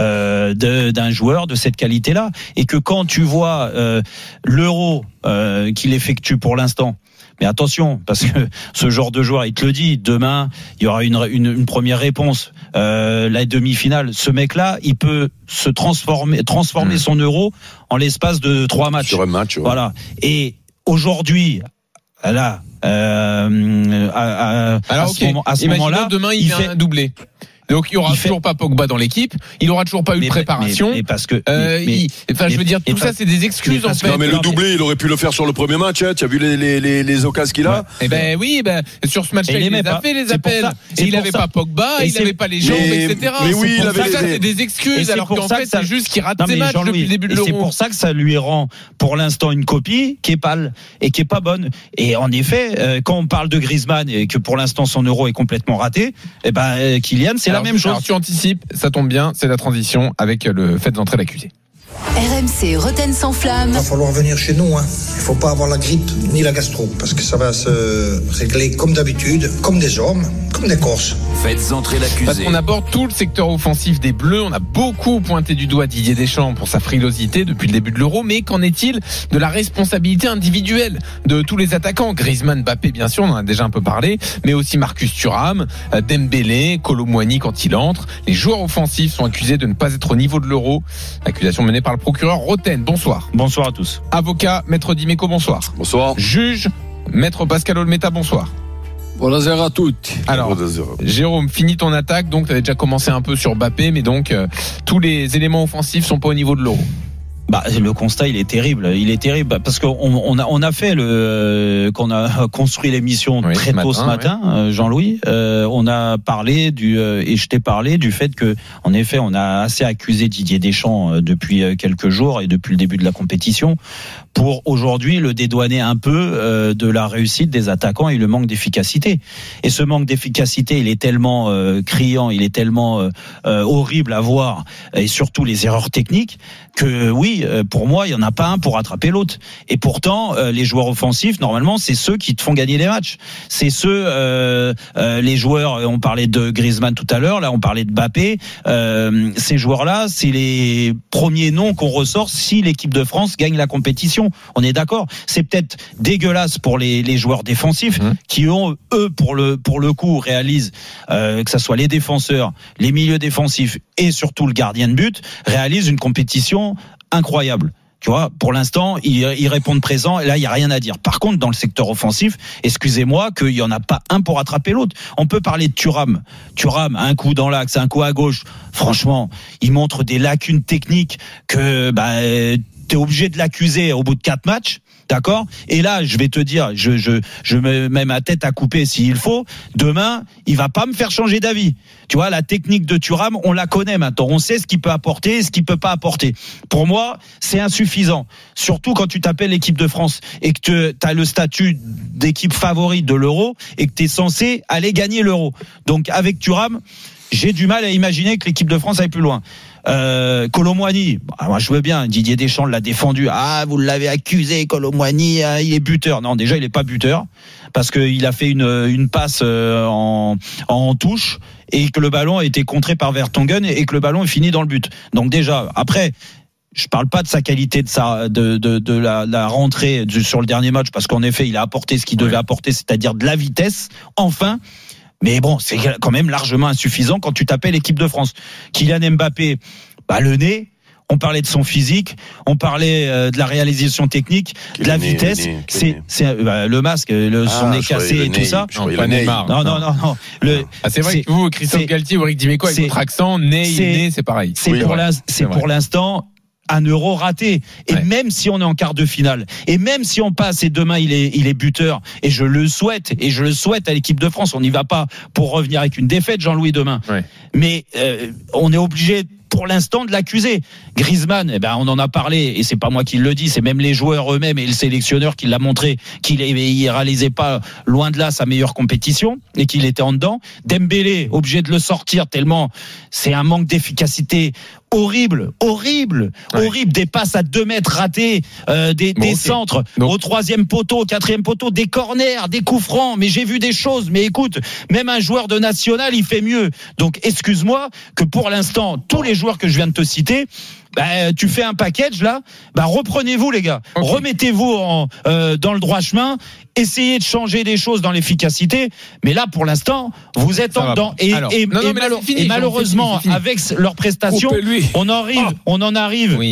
d'un joueur de cette qualité-là. Et que quand tu vois l'Euro qu'il effectue pour l'instant. Mais attention, parce que ce genre de joueur, il te le dit, demain, il y aura une première réponse. La demi-finale, ce mec-là, il peut se transformer son Euro en l'espace de 3 matchs. Sur un match, ouais. Voilà. Et aujourd'hui, là, à ce moment-là, demain, il fait un doublé. Donc il y aura toujours pas Pogba dans l'équipe, il aura toujours pas eu de préparation. Mais parce que je veux dire, tout ça c'est des excuses en fait. Non mais le doublé, il aurait pu le faire sur le premier match. Tu as vu les occasions qu'il a. Sur ce match-là, il a fait les appels. Et il n'avait pas Pogba, il n'avait pas les jambes, etc. Mais oui, ça c'est des excuses. Alors qu'en fait, c'est juste qu'il rate ses matchs depuis le début de l'Euro. C'est pour ça que ça lui rend, pour l'instant, une copie qui est pâle et qui est pas bonne. Et en effet, quand on parle de Griezmann et que pour l'instant son Euro est complètement raté, Kylian, c'est la même chose. Alors tu anticipes, ça tombe bien, c'est la transition avec le fait d'entrer l'accusé. RMC Roten sans flamme. Il va falloir venir chez nous. Il ne faut pas avoir la grippe ni la gastro, parce que ça va se régler comme d'habitude, comme des hommes, comme des Corses. Faites entrer l'accusé. Parce qu'on aborde tout le secteur offensif des Bleus. On a beaucoup pointé du doigt Didier Deschamps pour sa frilosité depuis le début de l'Euro. Mais qu'en est-il de la responsabilité individuelle de tous les attaquants? Griezmann, Mbappé, bien sûr, on en a déjà un peu parlé, mais aussi Marcus Thuram, Dembélé, Kolo Muani quand il entre. Les joueurs offensifs sont accusés de ne pas être au niveau de l'Euro. Accusation menée par le procureur Roten. Bonsoir. Bonsoir à tous. Avocat, maître Dimeco, bonsoir. Bonsoir. Juge, maître Pascal Olmeta, bonsoir. Bonjour à toutes. Alors, Jérôme, finis ton attaque. Donc, tu avais déjà commencé un peu sur Mbappé, mais donc, tous les éléments offensifs sont pas au niveau de l'Euro. Le constat, il est terrible parce qu'on a fait qu'on a construit l'émission très tôt ce matin, Jean-Louis. On a parlé et je t'ai parlé du fait que, en effet, on a assez accusé Didier Deschamps depuis quelques jours et depuis le début de la compétition pour aujourd'hui le dédouaner un peu de la réussite des attaquants et le manque d'efficacité. Et ce manque d'efficacité, il est tellement criant, il est tellement horrible à voir, et surtout les erreurs techniques, que oui, pour moi, il y en a pas un pour rattraper l'autre. Et pourtant, les joueurs offensifs, normalement, c'est ceux qui te font gagner les matchs. C'est ceux, les joueurs. On parlait de Griezmann tout à l'heure. Là, on parlait de Mbappé. Ces joueurs-là, c'est les premiers noms qu'on ressort si l'équipe de France gagne la compétition. On est d'accord. C'est peut-être dégueulasse pour les joueurs défensifs qui ont, eux, pour le coup, réalisent que ça soit les défenseurs, les milieux défensifs et surtout le gardien de but, réalisent une compétition incroyable. Tu vois, pour l'instant, ils répondent présent et là, il n'y a rien à dire. Par contre, dans le secteur offensif, excusez-moi qu'il n'y en a pas un pour attraper l'autre. On peut parler de Thuram. Thuram, un coup dans l'axe, un coup à gauche. Franchement, il montre des lacunes techniques que t'es obligé de l'accuser au bout de 4 matchs. D'accord? Et là, je vais te dire, je me mets ma tête à couper s'il faut. Demain, il va pas me faire changer d'avis. Tu vois, la technique de Thuram, on la connaît maintenant. On sait ce qu'il peut apporter et ce qu'il peut pas apporter. Pour moi, c'est insuffisant. Surtout quand tu t'appelles l'équipe de France et que tu as le statut d'équipe favorite de l'Euro et que tu es censé aller gagner l'Euro. Donc, avec Thuram, j'ai du mal à imaginer que l'équipe de France aille plus loin. Kolo Muani, moi je veux bien, Didier Deschamps l'a défendu. Ah, vous l'avez accusé, Kolo Muani, il est buteur. Non, déjà il est pas buteur parce qu'il a fait une passe en touche et que le ballon a été contré par Vertonghen et que le ballon est fini dans le but. Donc déjà, après, je parle pas de sa qualité de la rentrée sur le dernier match parce qu'en effet il a apporté ce qu'il devait apporter, c'est-à-dire de la vitesse. Enfin. Mais bon, c'est quand même largement insuffisant quand tu t'appelles l'équipe de France. Kylian Mbappé, le nez. On parlait de son physique, on parlait de la réalisation technique, de la vitesse. C'est le masque, son nez cassé et tout ça. Non. C'est vrai que vous, Christophe Galtier, ou Eric Dimeco, avec votre accent, nez, c'est pareil. Pour l'instant un Euro raté. Et même si on est en quart de finale, et même si on passe et demain il est buteur, et je le souhaite à l'équipe de France, on n'y va pas pour revenir avec une défaite, Jean-Louis, demain. Mais on est obligé pour l'instant de l'accuser. Griezmann, on en a parlé et c'est pas moi qui le dis, c'est même les joueurs eux-mêmes et le sélectionneur qui l'a montré qu'il réalisait pas loin de là sa meilleure compétition et qu'il était en dedans. Dembélé, obligé de le sortir tellement c'est un manque d'efficacité horrible, des passes à 2 mètres ratées, des centres au 3e poteau, au 4e poteau, des corners, des coups francs, mais j'ai vu des choses, mais écoute, même un joueur de national, il fait mieux. Donc excuse-moi que pour l'instant, tous les joueurs que je viens de te citer, tu fais un package là, reprenez-vous les gars, remettez-vous dans le droit chemin, essayez de changer des choses dans l'efficacité, mais là pour l'instant vous êtes en dedans et malheureusement avec leurs prestations on en arrive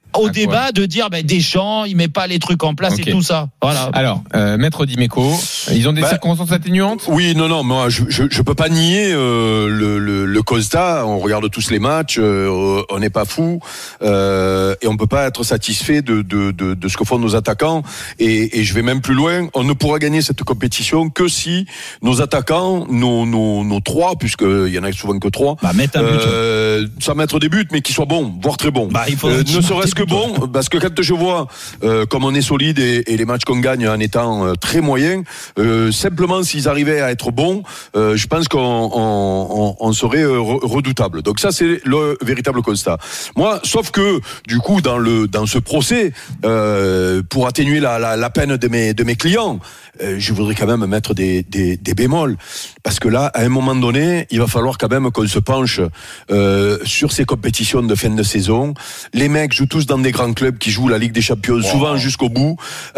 au débat de dire Deschamps, il met pas les trucs en place et tout ça. Voilà. Alors, Maître Dimeco, ils ont des circonstances atténuantes ? Oui, non, moi je peux pas nier le constat. On regarde tous les matchs, on n'est pas fou et on peut pas être satisfait de ce que font nos attaquants. Et je vais même plus loin. On ne pourra gagner cette compétition que si nos attaquants, nos trois, puisqu'il y en a souvent que trois, mettent un but. Sans mettre des buts, mais qui soient bons, voire très bons. Ne serait-ce que bon, parce que quand je vois comme on est solide et les matchs qu'on gagne en étant très moyens, simplement s'ils arrivaient à être bons, je pense qu'on serait redoutable. Donc ça, c'est le véritable constat. Moi, sauf que du coup, dans ce procès, pour atténuer la peine de mes clients, je voudrais quand même mettre des bémols, parce que là, à un moment donné, il va falloir quand même qu'on se penche sur ces compétitions de fin de saison. Les mecs jouent tous dans des grands clubs qui jouent la Ligue des Champions, souvent jusqu'au bout,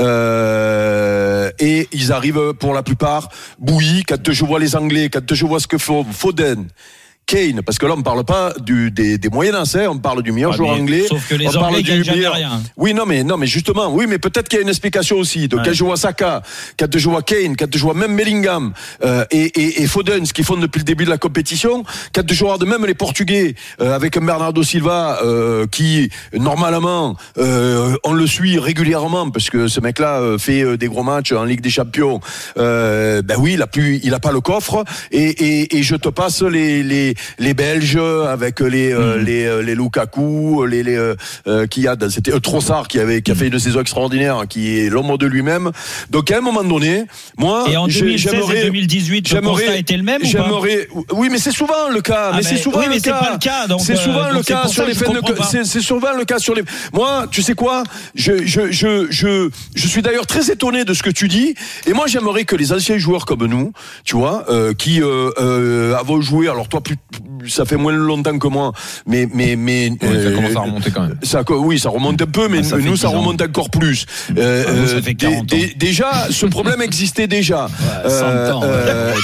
et ils arrivent pour la plupart bouillis. Quand je vois les Anglais, quand je vois ce que font Foden, Kane, parce que là on ne parle pas des moyennas, on parle du meilleur joueur anglais. Sauf que les Anglais gagnent jamais rien. Oui, non mais justement, oui, mais peut-être qu'il y a une explication aussi. Donc quand je vois Saka, quand je vois Kane, quand je vois même Bellingham et Foden, ce qu'ils font depuis le début de la compétition, quand je vois même les Portugais avec Bernardo Silva qui normalement on le suit régulièrement parce que ce mec-là fait des gros matchs en Ligue des Champions. Oui, il a pas le coffre et je te passe les Belges avec les Lukaku, c'était Trossard qui a fait une saison extraordinaire, qui est l'homme de lui-même. Donc à un moment donné, moi, et en 2016 et 2018, le constat était le même ou pas ? Oui, mais c'est souvent le cas. C'est pas le cas. Donc c'est souvent le cas sur les fins de. C'est souvent le cas sur les. Moi, tu sais quoi ? Je suis d'ailleurs très étonné de ce que tu dis. Et moi, j'aimerais que les anciens joueurs comme nous, tu vois, qui avons joué. Alors toi, ça fait moins longtemps que moi, mais ça commence à remonter quand même. Ça remonte un peu, mais nous ça remonte encore plus. Ça fait 40 ans. Déjà, ce problème existait déjà. 100 ans.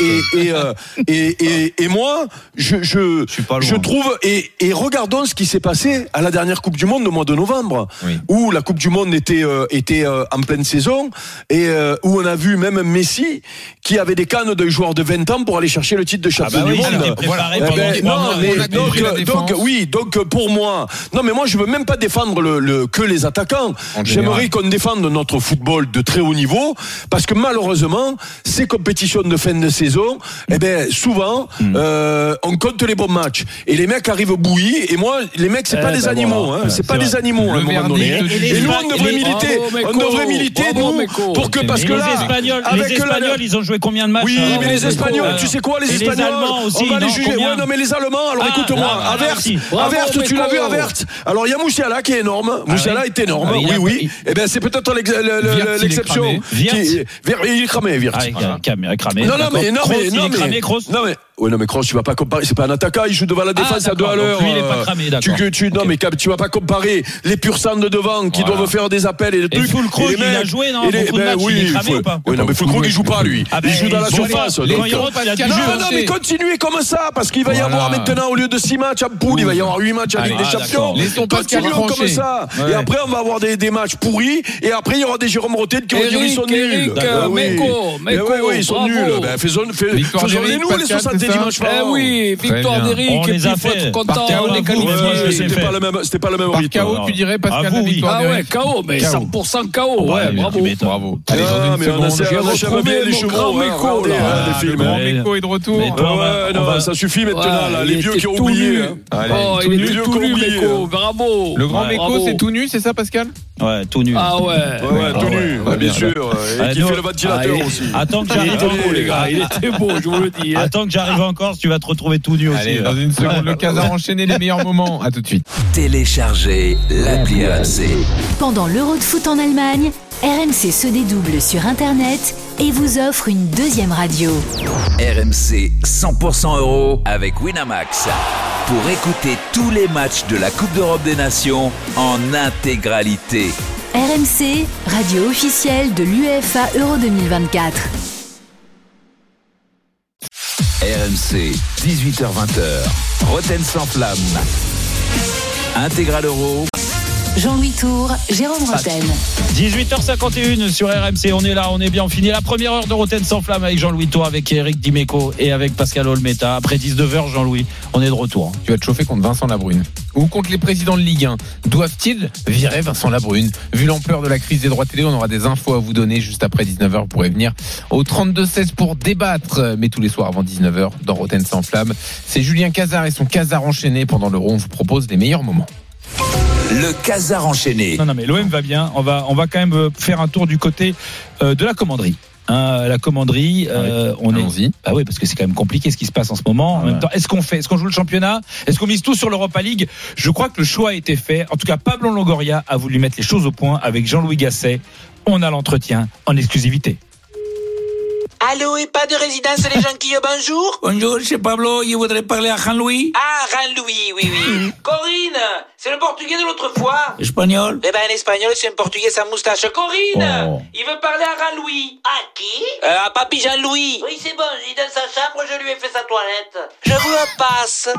Et moi, je trouve et regardons ce qui s'est passé à la dernière Coupe du Monde au mois de novembre, où la Coupe du Monde était en pleine saison et où on a vu même Messi qui avait des cannes d'un joueur de 20 ans pour aller chercher le titre de champion du monde. Donc pour moi, non mais moi je veux même pas défendre que les attaquants. J'aimerais qu'on défende notre football de très haut niveau, parce que malheureusement ces compétitions de fin de saison, souvent on compte les bons matchs et les mecs arrivent bouillis. Et moi, les mecs c'est pas des animaux, c'est pas des animaux à un moment donné. Et nous on devrait militer, pour que, parce que là, les Espagnols, ils ont joué combien de matchs? Oui, mais les Espagnols, tu sais quoi, les Espagnols, on va les juger. Ouais, non, mais les Allemands, alors écoute-moi, Avert, tu l'as vu, Avert? Alors il y a Moussiala qui est énorme. Moussiala est énorme. Oui. Eh ben c'est peut-être l'exception. Il est cramé, Virt. Non mais oui, non mais Kroos, tu vas pas comparer, c'est pas un attaquant, il joue devant la défense à 2 à l'heure. Lui, il est pas cramé, d'accord. Non mais tu vas pas comparer les pur sang de devant qui doivent faire des appels et des trucs. Et Fulkrug, il a joué dans beaucoup de matchs, il est cramé ou pas? Oui, non mais Fulkrug il joue pas lui. Il joue dans la surface. Non mais continuez comme ça, parce qu'il va y avoir maintenant, au lieu de 6 matchs en poule, il va y avoir 8 matchs avec des champions. Continuons comme ça. Et après on va avoir des matchs pourris, et après il y aura des Jérôme Rotten qui vont dire ils sont nuls. Oui, ils sont nuls. Faisons-les-nous les 70 dimanche par an. Oui, victoire d'Eric, on les a faut fait. être content, on est qualifié. C'était pas le même rythme. KO, tu dirais, Pascal, la victoire d'Eric? KO, mais 100% KO. Ouais, bravo. Allez, dans une seconde. On a jamais bien les chevaux, le grand Meco est de retour. Non, ça suffit maintenant, les vieux qui ont oublié. Il est tout nu, Meco, bravo. Le grand Meco, c'est tout nu, c'est ça, Pascal? Ouais, tout nu. Ah ouais, tout nu, bien sûr. Et qui fait le ventilateur aussi. Attends que j'arrive beau, les gars. Il était beau, je vous le dis. Attends que j'arrive en Corse, tu vas te retrouver tout nu aussi. Allez, dans une seconde, le Casar enchaîner les meilleurs moments. À tout de suite. Téléchargez l'appli RMC. Pendant l'Euro de foot en Allemagne, RMC se dédouble sur Internet et vous offre une deuxième radio. RMC 100% euro avec Winamax. Pour écouter tous les matchs de la Coupe d'Europe des Nations en intégralité. RMC, radio officielle de l'UEFA Euro 2024. RMC, 18h-20h. Roten sans flamme. Intégral Euro. Jean-Louis Tour, Jérôme Rotten. 18h51 sur RMC, on est là, on est bien, on finit la première heure de Rotten sans flamme avec Jean-Louis Tour, avec Eric Dimeco et avec Pascal Olmeta. Après 19h, Jean-Louis, on est de retour. Tu vas te chauffer contre Vincent Labrune ou contre les présidents de Ligue 1. Doivent-ils virer Vincent Labrune? Vu l'ampleur de la crise des droits télé, on aura des infos à vous donner juste après 19h. Vous pourrez venir au 32-16 pour débattre, mais tous les soirs avant 19h dans Rotten sans flamme. C'est Julien Cazard et son Cazard enchaîné. Pendant l'Euro, on vous propose les meilleurs moments. Le Cazard enchaîné. Non, mais l'OM va bien. On va quand même faire un tour du côté de la commanderie. La commanderie, allons-y. Ah oui, parce que c'est quand même compliqué ce qui se passe en ce moment. En même temps, est-ce qu'on joue le championnat? Est-ce qu'on mise tout sur l'Europa League? Je crois que le choix a été fait. En tout cas, Pablo Longoria a voulu mettre les choses au point avec Jean-Louis Gasset. On a l'entretien en exclusivité. Allô, et pas de résidence les Jonquilles, bonjour. Bonjour, c'est Pablo, je voudrais parler à Jean-Louis. Ah, Jean-Louis, oui. Corinne, c'est le portugais de l'autre fois. Espagnol. Eh ben, en espagnol, c'est un portugais sans moustache. Corinne, il veut parler à Jean-Louis. À qui? À papy Jean-Louis. Oui, c'est bon, il est dans sa chambre, je lui ai fait sa toilette. Je vous la passe.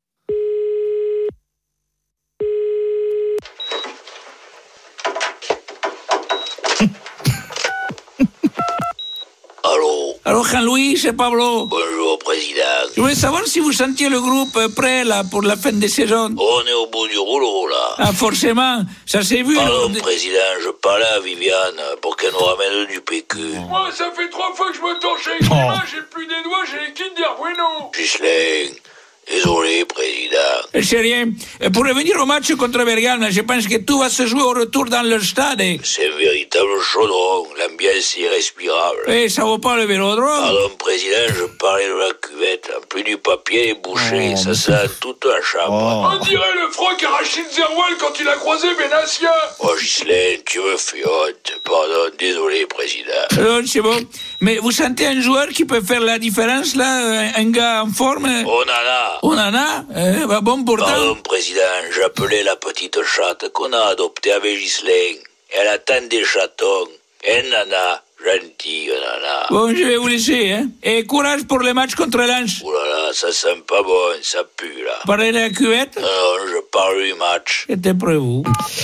Allô, Jean-Louis, c'est Pablo. Bonjour, président. Je voulais savoir si vous sentiez le groupe prêt, là, pour la fin de saison. On est au bout du rouleau, là. Ah, forcément, ça s'est vu. Pardon, président, je parlais à Viviane pour qu'elle nous ramène du PQ. Moi, ça fait 3 fois que je me torche avec les mains, j'ai plus des doigts, j'ai les Kinder Bueno. Ghislain, désolé, président. C'est rien. Pour revenir au match contre Bergame, je pense que tout va se jouer au retour dans le stade. C'est un véritable chaudron, l'ambiance est irrespirable. Eh, ça vaut pas le vélodrome. Pardon, président, je parlais de la cuvette. En plus du papier est bouché, ça sent toute la chambre. On dirait le froc à Rachid Zerwal quand il a croisé Benassia. Oh, Ghislain, tu me fais honte. Pardon, désolé, président. Non, c'est bon. Mais vous sentez un joueur qui peut faire la différence, là? Un gars en forme? On en a. Bon, pourtant. Pardon, président, j'appelais la petite chatte qu'on a adoptée avec Ghislain. Elle a tant des chatons. Elle nana, gentille nana. Bon, je vais vous laisser, hein. Et courage pour le match contre Lens. Oh là là, ça sent pas bon, ça pue, là. Parlez de la cuvette? Non, je parle du match. C'était prévu.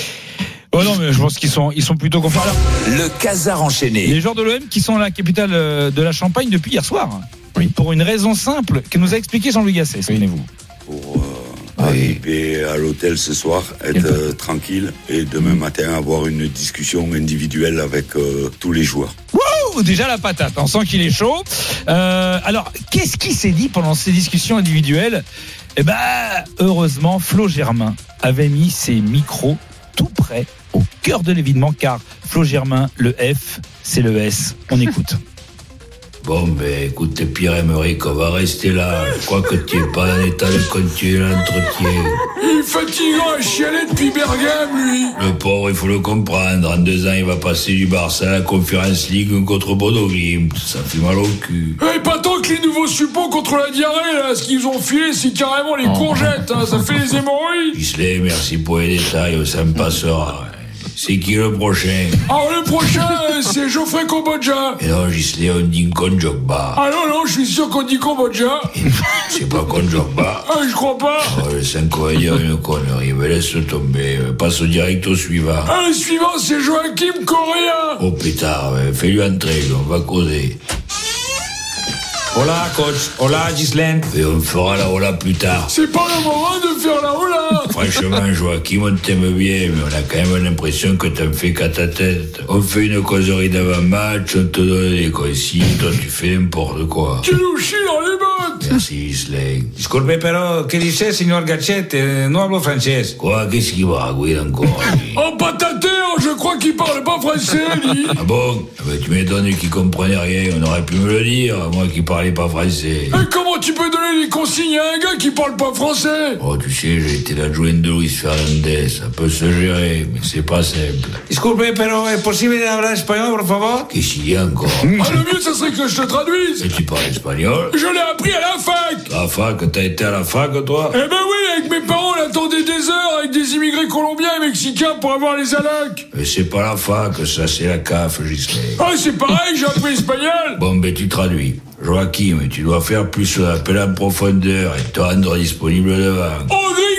Oh non, mais je pense qu'ils sont plutôt confortables. Le Cazard enchaîné. Les joueurs de l'OM qui sont à la capitale de la Champagne depuis hier soir. Oui. Pour une raison simple que nous a expliqué Jean-Louis Gasset, souvenez-vous. Pour arriver à l'hôtel ce soir, être tranquille et demain matin avoir une discussion individuelle avec tous les joueurs. Wouh, déjà la patate, on sent qu'il est chaud. Alors, qu'est-ce qui s'est dit pendant ces discussions individuelles? Eh ben, heureusement, Flo Germain avait mis ses micros tout près, au cœur de l'événement, car Flo Germain, le F, c'est le S. On écoute. Bon, ben, écoute, Pierre-Emerick, on va rester là. Je crois que tu n'es pas en état de continuer l'entretien. Il est fatigant à chialer depuis Bergame, lui. Le pauvre, il faut le comprendre. En 2 ans, il va passer du Barça à la Conference League contre Bodo Glimt. Ça fait mal au cul. Et pas tant que les nouveaux suppos contre la diarrhée, là. Ce qu'ils ont filé, c'est carrément les courgettes, hein. Ça fait les hémorroïdes. Gisley, merci pour les détails, ça me passera. C'est qui le prochain? Alors le prochain, c'est Geoffrey Kambodja. Et non, Gisley, on dit Konjokba. Ah non, je suis sûr qu'on dit Kambodja. C'est pas Konjokba. Ah, je crois pas. Oh, le 5 va dire une connerie, mais laisse tomber. Passe au direct au suivant. Ah, le suivant, c'est Joachim Correa. Oh pétard, fais-lui entrer, on va causer. Hola, coach. Hola, Ghislain. Et on fera la hola plus tard. C'est pas le moment de faire la hola. Franchement, Joachim, on t'aime bien, mais on a quand même l'impression que t'en fais qu'à ta tête. On fait une causerie d'avant-match, on te donne des consignes, toi tu fais n'importe quoi. Tu nous chies dans les bottes. Merci, Ghislain. Disculpe, pero, ¿qué dice, señor Gachet? No hablo francés. Quoi, qu'est-ce qu'il va raconter encore, lui? Oh, patater, je crois qu'il parle pas français, lui. Ah bon? Ben, tu m'étonnes qu'il comprenait rien, on aurait pu me le dire, moi qui parlais pas français. Et comment tu peux donner des consignes à un gars qui parle pas français? Oh, tu sais, j'ai été l'adjoint de Luis Fernandez, ça peut se gérer, mais c'est pas simple. Disculpe, pero, ¿es posible hablar español, por favor? Qu'est-ce qu'il y a encore? Ah, le mieux, ça serait que je te traduise. Et tu parles espagnol? Je l'ai appris à la fac. La fac? T'as été à la fac, toi? Eh ben oui, avec mes parents, on attendait des heures avec des immigrés colombiens et mexicains pour avoir les alacs. Mais c'est pas la fac, ça c'est la CAF, Gislain. Ah, c'est pareil, j'ai appris espagnol. Bon, ben tu traduis. Joachim, tu dois faire plus l'appel en profondeur et te rendre disponible devant. Oh, gringo!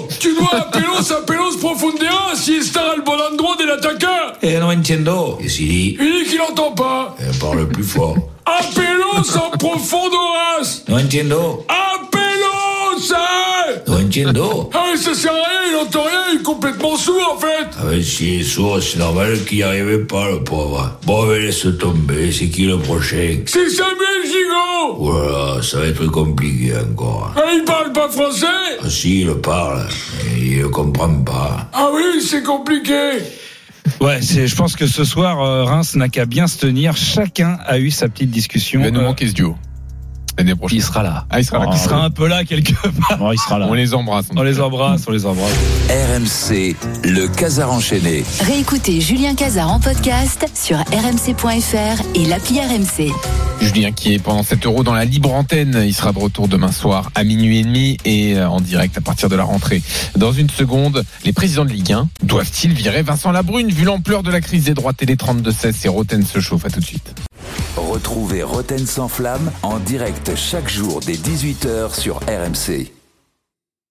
Tu dois a pelos profundera si estarà al bon endroit de l'attaquant. Non entiendo. Et s'il dit, Il dit qu'il n'entend pas. parle plus fort. A pelos en profundoras. Non entiendo. A pelos, Non entiendo. Ah mais ça sert à rien, il n'entend rien, il est complètement sourd en fait. Ah ben, s'il est sourd, c'est normal qu'il n'y arrivait pas, le pauvre. Bon, mais laisse tomber, c'est qui le prochain? C'est Samuel Gigot. Voilà, ça va être compliqué encore. Ah, il parle pas français. Ah si, il parle, mais il ne comprend pas. Ah oui, c'est compliqué. Ouais, je pense que ce soir, Reims n'a qu'à bien se tenir. Chacun a eu sa petite discussion. Il va nous manquer ce duo. L'année prochaine. Il sera là. Ah, il sera là. Il sera un peu là quelque part. Non, il sera là. On les embrasse. On les embrasse. RMC, le Casar enchaîné. Réécoutez Julien Casar en podcast sur rmc.fr et l'appli RMC. Julien qui est pendant 7 € dans la libre antenne. Il sera de retour demain soir à 00h30 et en direct à partir de la rentrée. Dans une seconde, les présidents de Ligue 1 doivent-ils virer Vincent Labrune vu l'ampleur de la crise des droits télé 32-16? C'est Roten se chauffe. À tout de suite. Retrouvez Roten sans flamme en direct chaque jour dès 18h sur RMC.